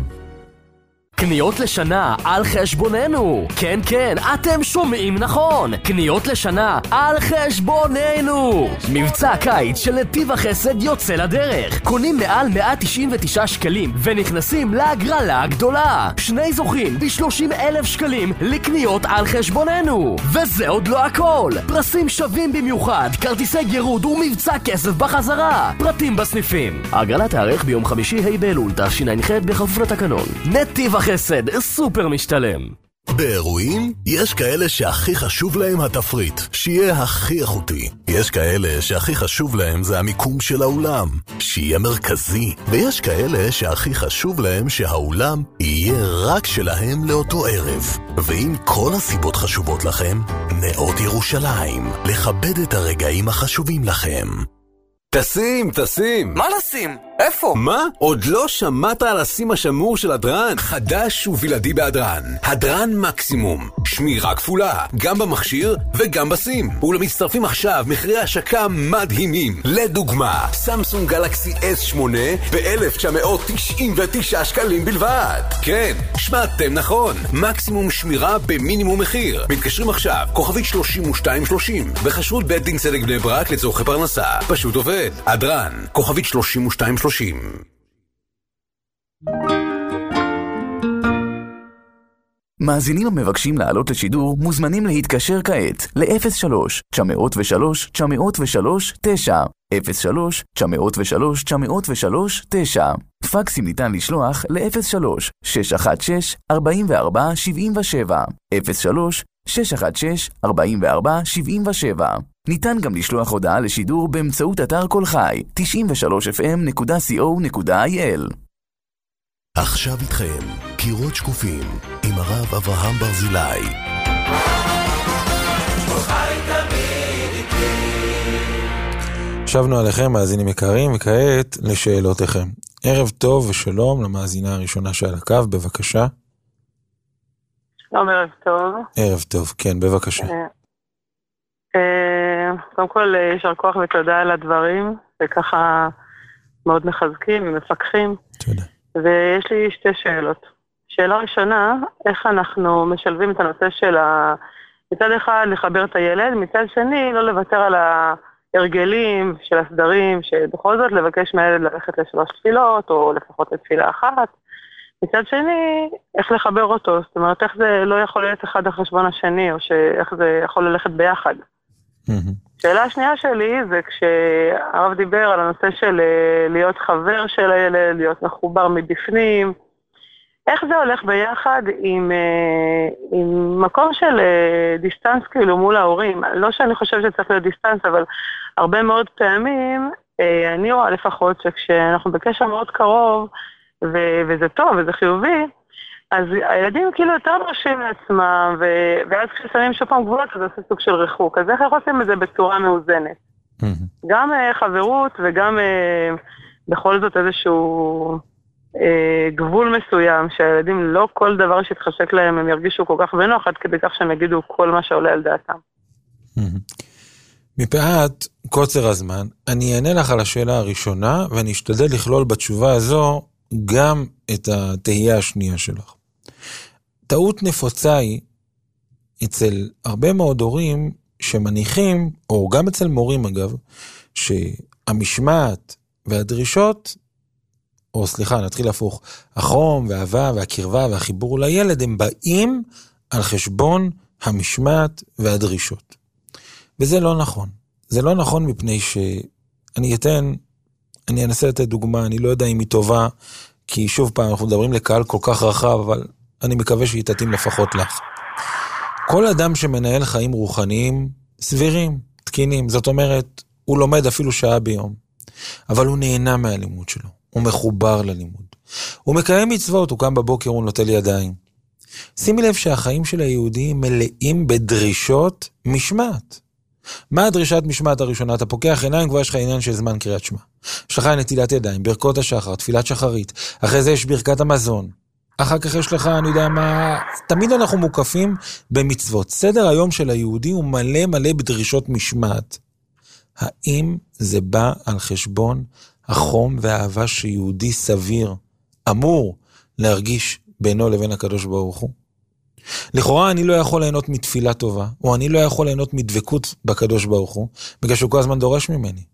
קניות לשנה על חשבוננו. כן, כן, אתם שומעים נכון. קניות לשנה על חשבוננו. מבצע קיץ של נתיב החסד יוצא לדרך. קונים מעל מאה תשעים ותשעה שקלים ונכנסים להגרלה הגדולה. שני זוכים ב-שלושים אלף שקלים לקניות על חשבוננו. וזה עוד לא הכל. פרסים שווים במיוחד, כרטיסי גירוד ומבצע כסף בחזרה. פרטים בסניפים. ההגרלה תארך ביום חמישי ה' באלול תשע"ח בכפוף לתקנון. נתיב החסד חסד, סופר משתלם. באירועים יש כאלה שהכי חשוב להם התפריט, שיהיה הכי איכותי. יש כאלה שהכי חשוב להם זה המיקום של האולם, שיהיה מרכזי. ויש כאלה שהכי חשוב להם שהאולם יהיה רק שלהם לאותו ערב. ואם כל הסיבות חשובות לכם, נאות ירושלים, לכבד את הרגעים החשובים לכם. תשים, תשים. מה לשים? איפה? מה? עוד לא שמעת על הסים השמור של הדרן? חדש ובלעדי בהדרן. הדרן מקסימום. שמירה כפולה, גם במכשיר וגם בסים. ולמצטרפים עכשיו מחירי השקה מדהימים. לדוגמה, סמסונג גלקסי אס שמונה ב-אלף תשע מאות תשעים ותשעה שקלים בלבד. כן, שמעתם נכון. מקסימום שמירה במינימום מחיר. מתקשרים עכשיו, כוכבית שלושים ושתיים שלושים. בחשרות בית דין צדק בני ברק לצורכי פרנסה. פשוט עובד. הדרן, כוכבית שלושים ושתיים שלושים. מאזינים המבקשים לעלות לשידור מוזמנים להתקשר כעת ל-אפס שלוש תשע אפס שלוש תשע אפס שלוש תשע אפס שלוש תשע אפס שלוש תשע אפס שלוש תשע. פקסים ניתן לשלוח ל-אפס שלוש שש אחת שש ארבע ארבע שבע שבע אפס שלוש שש אחת שש ארבע ארבע שבע שבע. ניתן גם לשלוח הודעה לשידור באמצעות אתר כל חי תשעים ושלוש אף אם נקודה סי או נקודה איי אל. עכשיו איתכם קירות שקופים עם הרב אברהם ברזילי. שבנו עליכם מאזינים יקרים, וכעת לשאלותיכם. ערב טוב ושלום למאזינה הראשונה שעל הקו, בבקשה. שלום, ערב טוב. ערב טוב, כן, בבקשה. קודם כל, ישר כוח ותודה על הדברים, וככה מאוד מחזקים ומפקחים. תודה. ויש לי שתי שאלות. שאלה ראשונה, איך אנחנו משלבים את הנושא של ה... מצד אחד לחבר את הילד, מצד שני לא לוותר על ההרגלים של הסדרים, שבכל זאת לבקש מהילד ללכת לשלוש תפילות, או לפחות לתפילה אחת. מצד שני, איך לחבר אותו, זאת אומרת, איך זה לא יכול להיות אחד על חשבון השני, או שאיך זה יכול ללכת ביחד. שאלה השנייה שלי זה כשהרב דיבר על הנושא של להיות חבר של הילד, להיות מחובר מבפנים, איך זה הולך ביחד עם, עם מקום של דיסטנס כאילו מול ההורים? לא שאני חושבת שצריך להיות דיסטנס, אבל הרבה מאוד פעמים, אני רואה לפחות שכשאנחנו בקשר מאוד קרוב, ו- וזה טוב וזה חיובי, אז הילדים כאילו יותר מרשים לעצמם, ו- ואז כששמים שוב פעם גבולות, אז זה סוג של ריחוק. אז איך עושים את זה בצורה מאוזנת? Mm-hmm. גם uh, חברות וגם uh, בכל זאת איזשהו uh, גבול מסוים, שהילדים לא כל דבר שיתחשק להם, הם ירגישו כל כך בנוח, עד כדי כך שהם יגידו כל מה שעולה על דעתם. Mm-hmm. מפאת קוצר הזמן, אני אענה לך על השאלה הראשונה, ואני אשתדל לכלול בתשובה הזו גם את התהייה השנייה שלך. טעות נפוצה היא אצל הרבה מאוד הורים שמניחים, או גם אצל מורים אגב, שהמשמעת והדרישות, או סליחה, נתחיל להפוך, החום והאהבה והקרבה והחיבור לילד, הם באים על חשבון המשמעת והדרישות. וזה לא נכון. זה לא נכון מפני שאני אתן, אני אנסה לתת דוגמה, אני לא יודע אם היא טובה, כי שוב פעם אנחנו מדברים לקהל כל כך רחב, אבל אני מקווה שהיא תתאים לפחות לך. כל אדם שמנהל חיים רוחניים, סבירים, תקינים. זאת אומרת, הוא לומד אפילו שעה ביום, אבל הוא נהנה מהלימוד שלו, הוא מחובר ללימוד. הוא מקיים מצוות, הוא קם בבוקר, הוא נוטל ידיים. שימי לב שהחיים של היהודים מלאים בדרישות משמעת. מה הדרישת משמעת הראשונה? אתה פוקח עיניים, כבר יש לך עניין של זמן קריאת שמע. יש לך נטילת ידיים, ברכות השחר, תפילת שחרית. אחרי זה יש ברכת המזון. אחר כך יש לך, אני יודע מה, תמיד אנחנו מוקפים במצוות. סדר היום של היהודי הוא מלא מלא בדרישות משמעת. האם זה בא על חשבון החום והאהבה שיהודי סביר אמור להרגיש בינו לבין הקדוש ברוך הוא? לכאורה אני לא יכול ליהנות מתפילה טובה, או אני לא יכול ליהנות מדבקות בקדוש ברוך הוא, בגלל שהוא כל הזמן דורש ממני.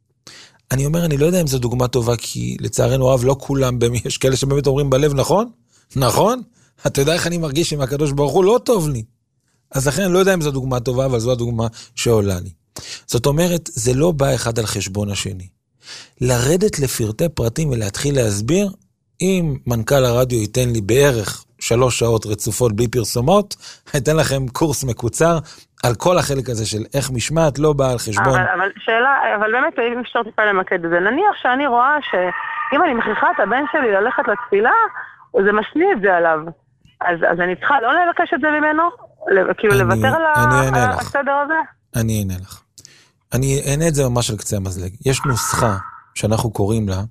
אני אומר, אני לא יודע אם זו דוגמה טובה, כי לצערנו רב לא כולם, יש כאלה שבאמת אומרים בלב, נכון? נכון? אתה יודע איך אני מרגיש עם הקדוש ברוך הוא? לא טוב לי. אז לכן אני לא יודע אם זו דוגמה טובה, אבל זו הדוגמה שעולה לי. זאת אומרת, זה לא בא אחד על חשבון השני. לרדת לפרטי פרטים ולהתחיל להסביר, אם מנכ"ל הרדיו ייתן לי בערך שלוש שעות רצופות בלי פרסומות, אתן לכם קורס מקוצר על כל החלק הזה של איך משמעת לא בא על חשבון. אבל, אבל שאלה, אבל באמת, אם אפשר טיפה למקד את זה, נניח שאני רואה שאם אני מכריחה את הבן שלי ללכת לתפילה, זה משניא את זה עליו. אז, אז אני צריכה לא לבקש את זה ממנו? כאילו אני, לוותר על הסדר הזה? אני אענה לך. אני אענה את זה ממש על קצה המזלג. יש נוסחה שאנחנו קוראים לה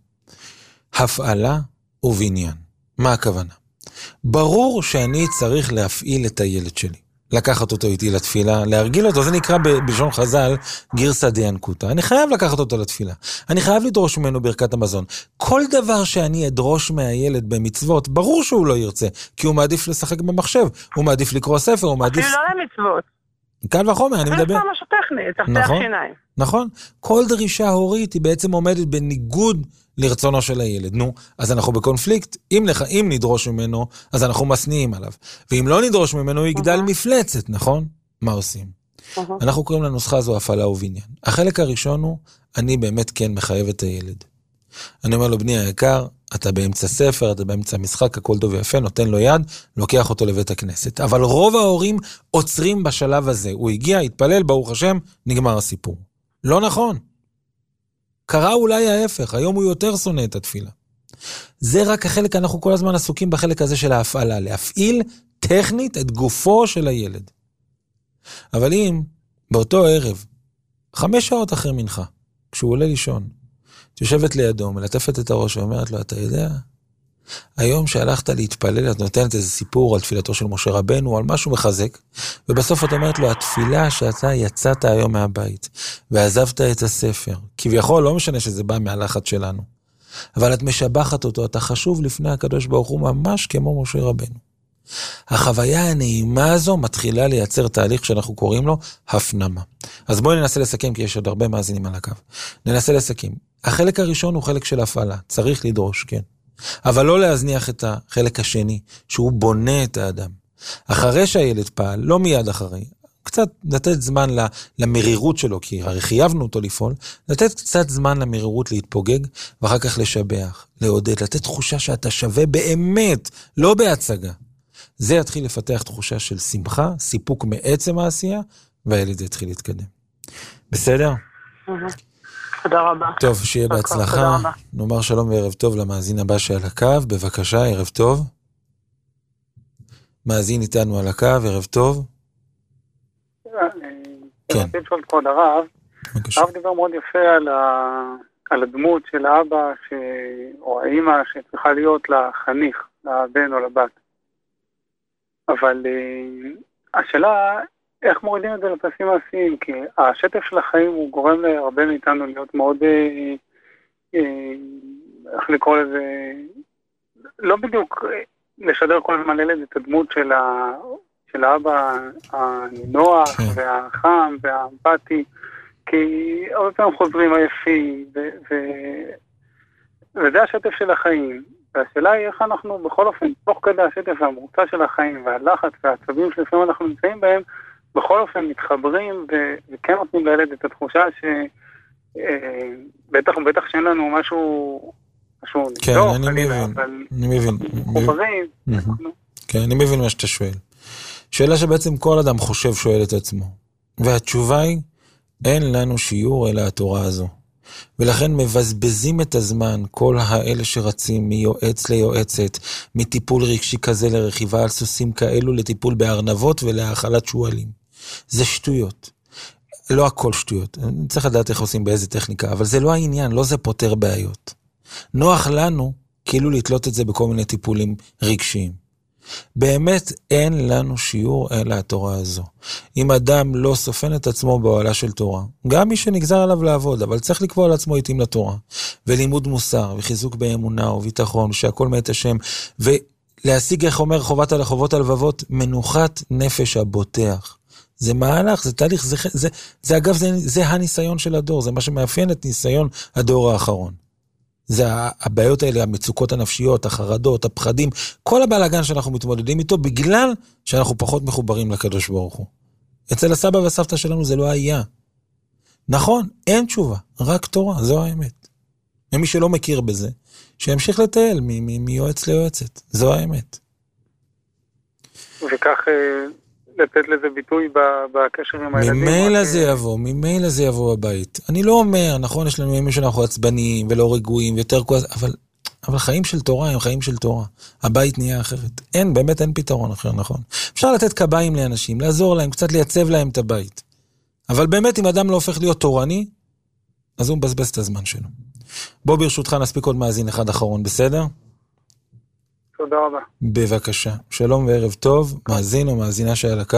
הפעלה ובניין. מה הכוונה? ברור שאני צריך להפעיל את הילד שלי. לקחת אותו איתי לתפילה, להרגיל אותו, זה נקרא בלשון חז"ל גרסא דינקותא. אני חייב לקחת אותו לתפילה. אני חייב לדרוש ממנו ברכת המזון. כל דבר שאני אדרוש מהילד במצוות, ברור שהוא לא ירצה, כי הוא מעדיף לשחק במחשב, הוא מעדיף לקרוא ספר, הוא מעדיף... אפילו לא למצוות. קל וחומר, אני מדבר. אפילו סתם משהו טכני, תפתח שיניים. נכון. כל דרישה הורית היא בעצם עומדת בניגוד לרצונו של הילד. נו, אז אנחנו בקונפליקט. אם, לך, אם נדרוש ממנו, אז אנחנו מסניעים עליו. ואם לא נדרוש ממנו, הוא יגדל מפלצת, נכון? מה עושים? אנחנו קוראים לנוסחה הזו הפעלה ובניין. החלק הראשון הוא, אני באמת כן מחייב את הילד. אני אומר לו, בני היקר, אתה באמצע ספר, אתה באמצע משחק, הכל טוב ויפה, נותן לו יד, לוקח אותו לבית הכנסת. אבל רוב ההורים עוצרים בשלב הזה. הוא הגיע, התפלל, ברוך השם, נגמר הסיפור. לא נכון. קרה אולי ההפך, היום הוא יותר שונא את התפילה. זה רק החלק, אנחנו כל הזמן עסוקים בחלק הזה של ההפעלה, להפעיל טכנית את גופו של הילד. אבל אם באותו ערב, חמש שעות אחרי מנחה, כשהוא עולה לישון, יושבת לידו, מלטפת את הראש ואומרת לו, אתה יודע, היום שהלכת להתפלל, את נותנת איזה סיפור על תפילתו של משה רבנו, על משהו מחזק, ובסוף את אומרת לו, התפילה שאתה יצאת היום מהבית, ועזבת את הספר, כביכול לא משנה שזה בא מהלחץ שלנו, אבל את משבחת אותו, אתה חשוב לפני הקדוש ברוך הוא, ממש כמו משה רבנו. החוויה הנעימה הזו מתחילה לייצר תהליך שאנחנו קוראים לו הפנמה. אז בואי ננסה לסכם, כי יש עוד הרבה מאזינים על הקו. ננסה לסכם. החלק הראשון הוא חלק של הפעלה, צריך לדרוש, כן. אבל לא להזניח את החלק השני, שהוא בונה את האדם. אחרי שהילד פעל, לא מיד אחרי, קצת לתת זמן למרירות שלו, כי הרי חייבנו אותו לפעול, לתת קצת זמן למרירות להתפוגג, ואחר כך לשבח, לעודד, לתת תחושה שאתה שווה באמת, לא בהצגה. זה יתחיל לפתח תחושה של שמחה, סיפוק מעצם העשייה, והילד יתחיל להתקדם. בסדר? תודה רבה. טוב, שיהיה בהצלחה. נאמר שלום וערב טוב למאזין הבא שעל הקו. בבקשה, ערב טוב. מאזין איתנו על הקו, ערב טוב. כן. אני רוצה כבוד הרב. הרב דיבר מאוד יפה על, ה... על הדמות של האבא ש... או האמא שצריכה להיות לחניך, לבן או לבת. אבל השאלה, איך מורידים את זה לפסים מעשיים? כי השטף של החיים הוא גורם להרבה מאיתנו להיות מאוד, אה, אה, איך לקרוא לזה, לא בדיוק לשדר כל הזמן לילד את הדמות של, ה, של האבא הנינוח והחם והאמפתי, כי הרבה פעמים חוזרים עייפים, ו, ו, וזה השטף של החיים. והשאלה היא איך אנחנו בכל אופן, תוך כדי השטף והמרוצה של החיים והלחץ והעצבים שלפעמים אנחנו נמצאים בהם, בכל אופן מתחברים ו- וכן נותנים לילד את התחושה שבטח בטח שאין לנו משהו, משהו כן, נדוח, אני מבין, אבל אני מבין. חוברים. כן, אני מבין מה שאתה שואל. שאלה שבעצם כל אדם חושב שואל את עצמו. והתשובה היא, אין לנו שיעור אלא התורה הזו. ולכן מבזבזים את הזמן, כל האלה שרצים מיועץ ליועצת, מטיפול רגשי כזה לרכיבה על סוסים כאלו, לטיפול בארנבות ולהאכלת שואלים. זה שטויות. לא הכל שטויות. אני צריך לדעת איך עושים באיזה טכניקה, אבל זה לא העניין, לא זה פותר בעיות. נוח לנו כאילו לתלות את זה בכל מיני טיפולים רגשיים. באמת אין לנו שיעור אלא התורה הזו. אם אדם לא סופן את עצמו בעולה של תורה, גם מי שנגזר עליו לעבוד, אבל צריך לקבוע על עצמו יתאים לתורה, ולימוד מוסר, וחיזוק באמונה וביטחון, שהכל מאת השם, ולהשיג, איך אומר חובת על החובות הלבבות, מנוחת נפש הבוטח. זה מהלך, זה תהליך, זה, זה, זה, זה אגב, זה, זה הניסיון של הדור, זה מה שמאפיין את ניסיון הדור האחרון. זה הבעיות האלה, המצוקות הנפשיות, החרדות, הפחדים, כל הבלגן שאנחנו מתמודדים איתו, בגלל שאנחנו פחות מחוברים לקדוש ברוך הוא. אצל הסבא והסבתא שלנו זה לא היה. נכון, אין תשובה, רק תורה, זו האמת. ומי שלא מכיר בזה, שימשיך לטייל מיועץ ליועצת, זו האמת. וכך לתת לזה ביטוי בקשר עם הילדים. ממילא זה יבוא, ממילא זה יבוא הבית. אני לא אומר, נכון, יש לנו ימים שאנחנו עצבניים ולא רגועים, יותר כועס, אבל, אבל חיים של תורה הם חיים של תורה. הבית נהיה אחרת. אין, באמת אין פתרון אחר, נכון. אפשר לתת קביים לאנשים, לעזור להם, קצת לייצב להם את הבית. אבל באמת, אם אדם לא הופך להיות תורני, אז הוא מבזבז את הזמן שלו. בוא ברשותך נספיק עוד מאזין אחד אחרון, בסדר? תודה רבה. בבקשה. שלום וערב טוב, מאזין או מאזינה שעל הקו?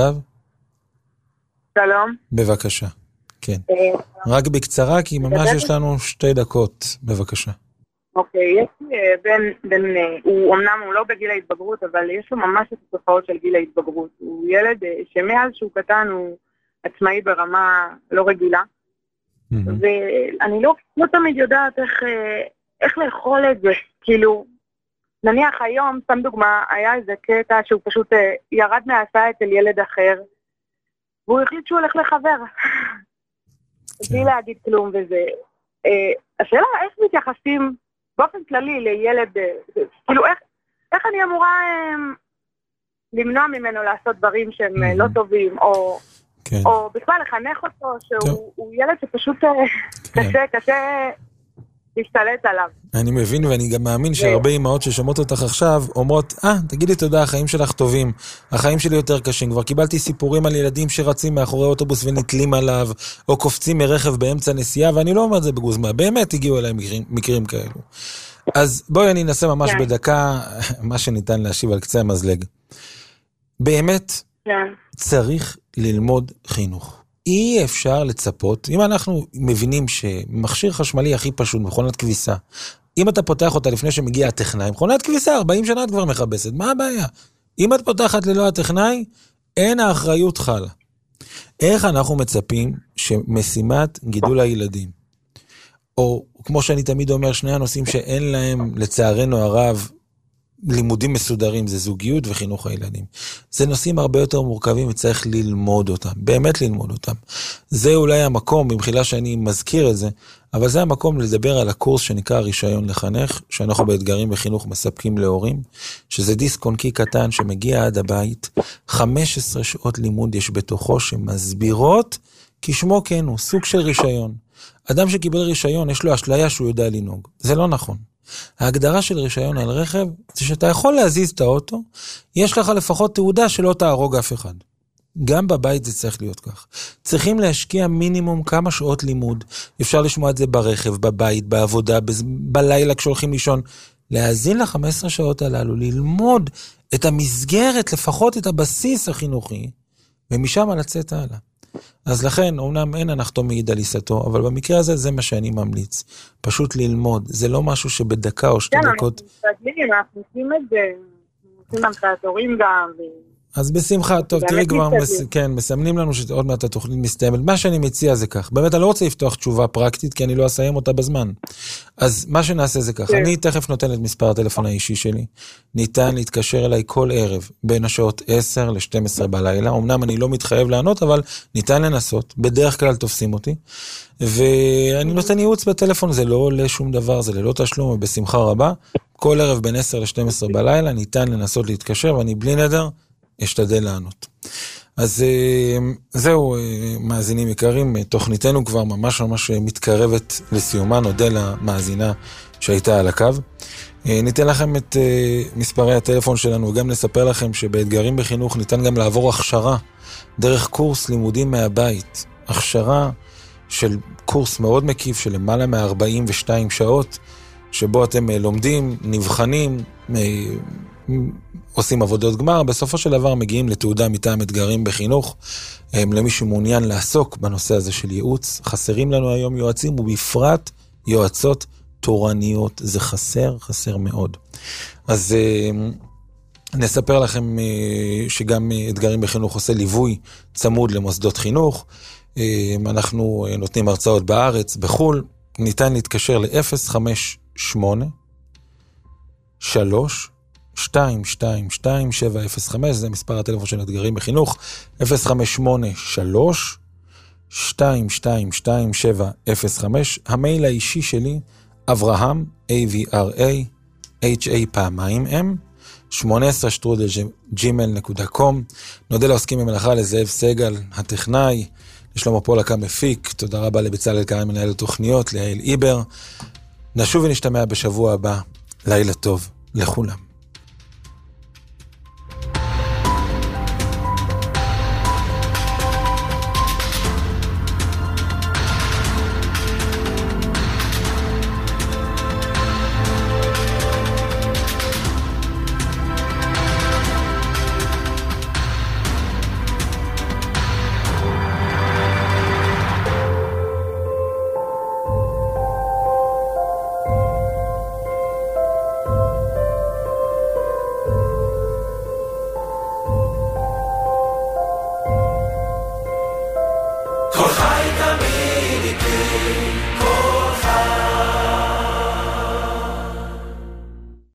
שלום. בבקשה. כן. רק בקצרה, כי ממש יש לנו שתי דקות. בבקשה. אוקיי, יש בן, בן, הוא אמנם הוא לא בגיל ההתבגרות, אבל יש לו ממש את התופעות של גיל ההתבגרות. הוא ילד שמאז שהוא קטן הוא עצמאי ברמה לא רגילה. ואני לא, לא תמיד יודעת איך, איך לאכול את זה. כאילו, נניח היום, שם דוגמה, היה איזה קטע שהוא פשוט ירד מההסעה אצל ילד אחר, והוא החליט שהוא הולך לחבר. בלי להגיד כלום וזה. השאלה, איך מתייחסים באופן כללי לילד, כאילו, איך, איך אני אמורה למנוע ממנו לעשות דברים שהם לא טובים, או... כן. או בכלל לחנך אותו שהוא ילד שפשוט קשה, קשה להשתלט עליו. אני מבין ואני גם מאמין שהרבה אמהות ששומעות אותך עכשיו אומרות, אה, תגידי תודה, החיים שלך טובים, החיים שלי יותר קשים. כבר קיבלתי סיפורים על ילדים שרצים מאחורי אוטובוס ונטלים עליו, או קופצים מרכב באמצע נסיעה, ואני לא אומר את זה בגוזמה, באמת הגיעו אליי מקרים, מקרים כאלו. אז בואי אני אנסה ממש כן. בדקה מה שניתן להשיב על קצה המזלג. באמת כן. צריך ללמוד חינוך. אי אפשר לצפות, אם אנחנו מבינים שמכשיר חשמלי הכי פשוט, מכונת כביסה, אם אתה פותח אותה לפני שמגיע הטכנאי, מכונת כביסה, ארבעים שנה את כבר מחבסת, מה הבעיה? אם את פותחת ללא הטכנאי, אין האחריות חלה. איך אנחנו מצפים שמשימת גידול הילדים, או כמו שאני תמיד אומר, שני הנושאים שאין להם לצערנו הרב, לימודים מסודרים, זה זוגיות וחינוך הילדים. זה נושאים הרבה יותר מורכבים וצריך ללמוד אותם, באמת ללמוד אותם. זה אולי המקום, במחילה שאני מזכיר את זה, אבל זה המקום לדבר על הקורס שנקרא רישיון לחנך, שאנחנו באתגרים בחינוך מספקים להורים, שזה דיסק אונקי קטן שמגיע עד הבית, חמש עשרה שעות לימוד יש בתוכו שמסבירות, כשמו כן הוא, סוג של רישיון. אדם שקיבל רישיון, יש לו אשליה שהוא יודע לנהוג. זה לא נכון. ההגדרה של רישיון על רכב, זה שאתה יכול להזיז את האוטו, יש לך לפחות תעודה שלא תהרוג אף אחד. גם בבית זה צריך להיות כך. צריכים להשקיע מינימום כמה שעות לימוד, אפשר לשמוע את זה ברכב, בבית, בעבודה, ב- בלילה כשהולכים לישון, להאזין ל-חמש עשרה שעות הללו, ללמוד את המסגרת, לפחות את הבסיס החינוכי, ומשם לצאת הלאה. אז לכן, אומנם אין הנחתום מעיד על עיסתו, אבל במקרה הזה זה מה שאני ממליץ. פשוט ללמוד. זה לא משהו שבדקה או שתי דקות... כן, אנחנו עושים את זה, עושים הנחתורים גם, אז בשמחה, טוב, תראי כבר, כן, מסמנים לנו שעוד מעט התוכנית מסתיימת. מה שאני מציע זה כך. באמת, אני לא רוצה לפתוח תשובה פרקטית, כי אני לא אסיים אותה בזמן. אז מה שנעשה זה כך. אני תכף נותן את מספר הטלפון האישי שלי. ניתן להתקשר אליי כל ערב, בין השעות עשר לשתים עשרה בלילה. אמנם אני לא מתחייב לענות, אבל ניתן לנסות. בדרך כלל תופסים אותי. ואני נותן ייעוץ בטלפון, זה לא עולה שום דבר, זה ללא תשלום, ובשמחה רבה. כל ערב בין עשר לשתים עשרה בלילה ניתן לנסות להתקשר, ואני בלי נדר אשתדל לענות. אז זהו, מאזינים יקרים, תוכניתנו כבר ממש ממש מתקרבת לסיומה, נודה למאזינה שהייתה על הקו. ניתן לכם את מספרי הטלפון שלנו, וגם נספר לכם שבאתגרים בחינוך ניתן גם לעבור הכשרה, דרך קורס לימודים מהבית, הכשרה של קורס מאוד מקיף של למעלה מ-ארבעים ושתיים שעות, שבו אתם לומדים, נבחנים, עושים עבודות גמר, בסופו של דבר מגיעים לתעודה מטעם אתגרים בחינוך. למי שמעוניין לעסוק בנושא הזה של ייעוץ, חסרים לנו היום יועצים, ובפרט יועצות תורניות, זה חסר, חסר מאוד. אז נספר לכם שגם אתגרים בחינוך עושה ליווי צמוד למוסדות חינוך, אנחנו נותנים הרצאות בארץ, בחול, ניתן להתקשר ל-אפס חמש שמונה שלוש שתיים שתיים שתיים שבע אפס חמש, זה מספר הטלפון של אתגרים בחינוך, אפס חמש שמונה שלוש שתיים שתיים שתיים שבע אפס חמש, המייל האישי שלי, אברהם, A-V-R-A, H-A פעמיים M, שמונה עשרה שטרודל ג'ימייל נקודה קום. נודה לעוסקים במלאכה, לזאב סגל, הטכנאי, לשלמה פולק המפיק, תודה רבה לבצלאל קרעי מנהל התוכניות, ליעל איבר. נשוב ונשתמע בשבוע הבא, לילה טוב לכולם.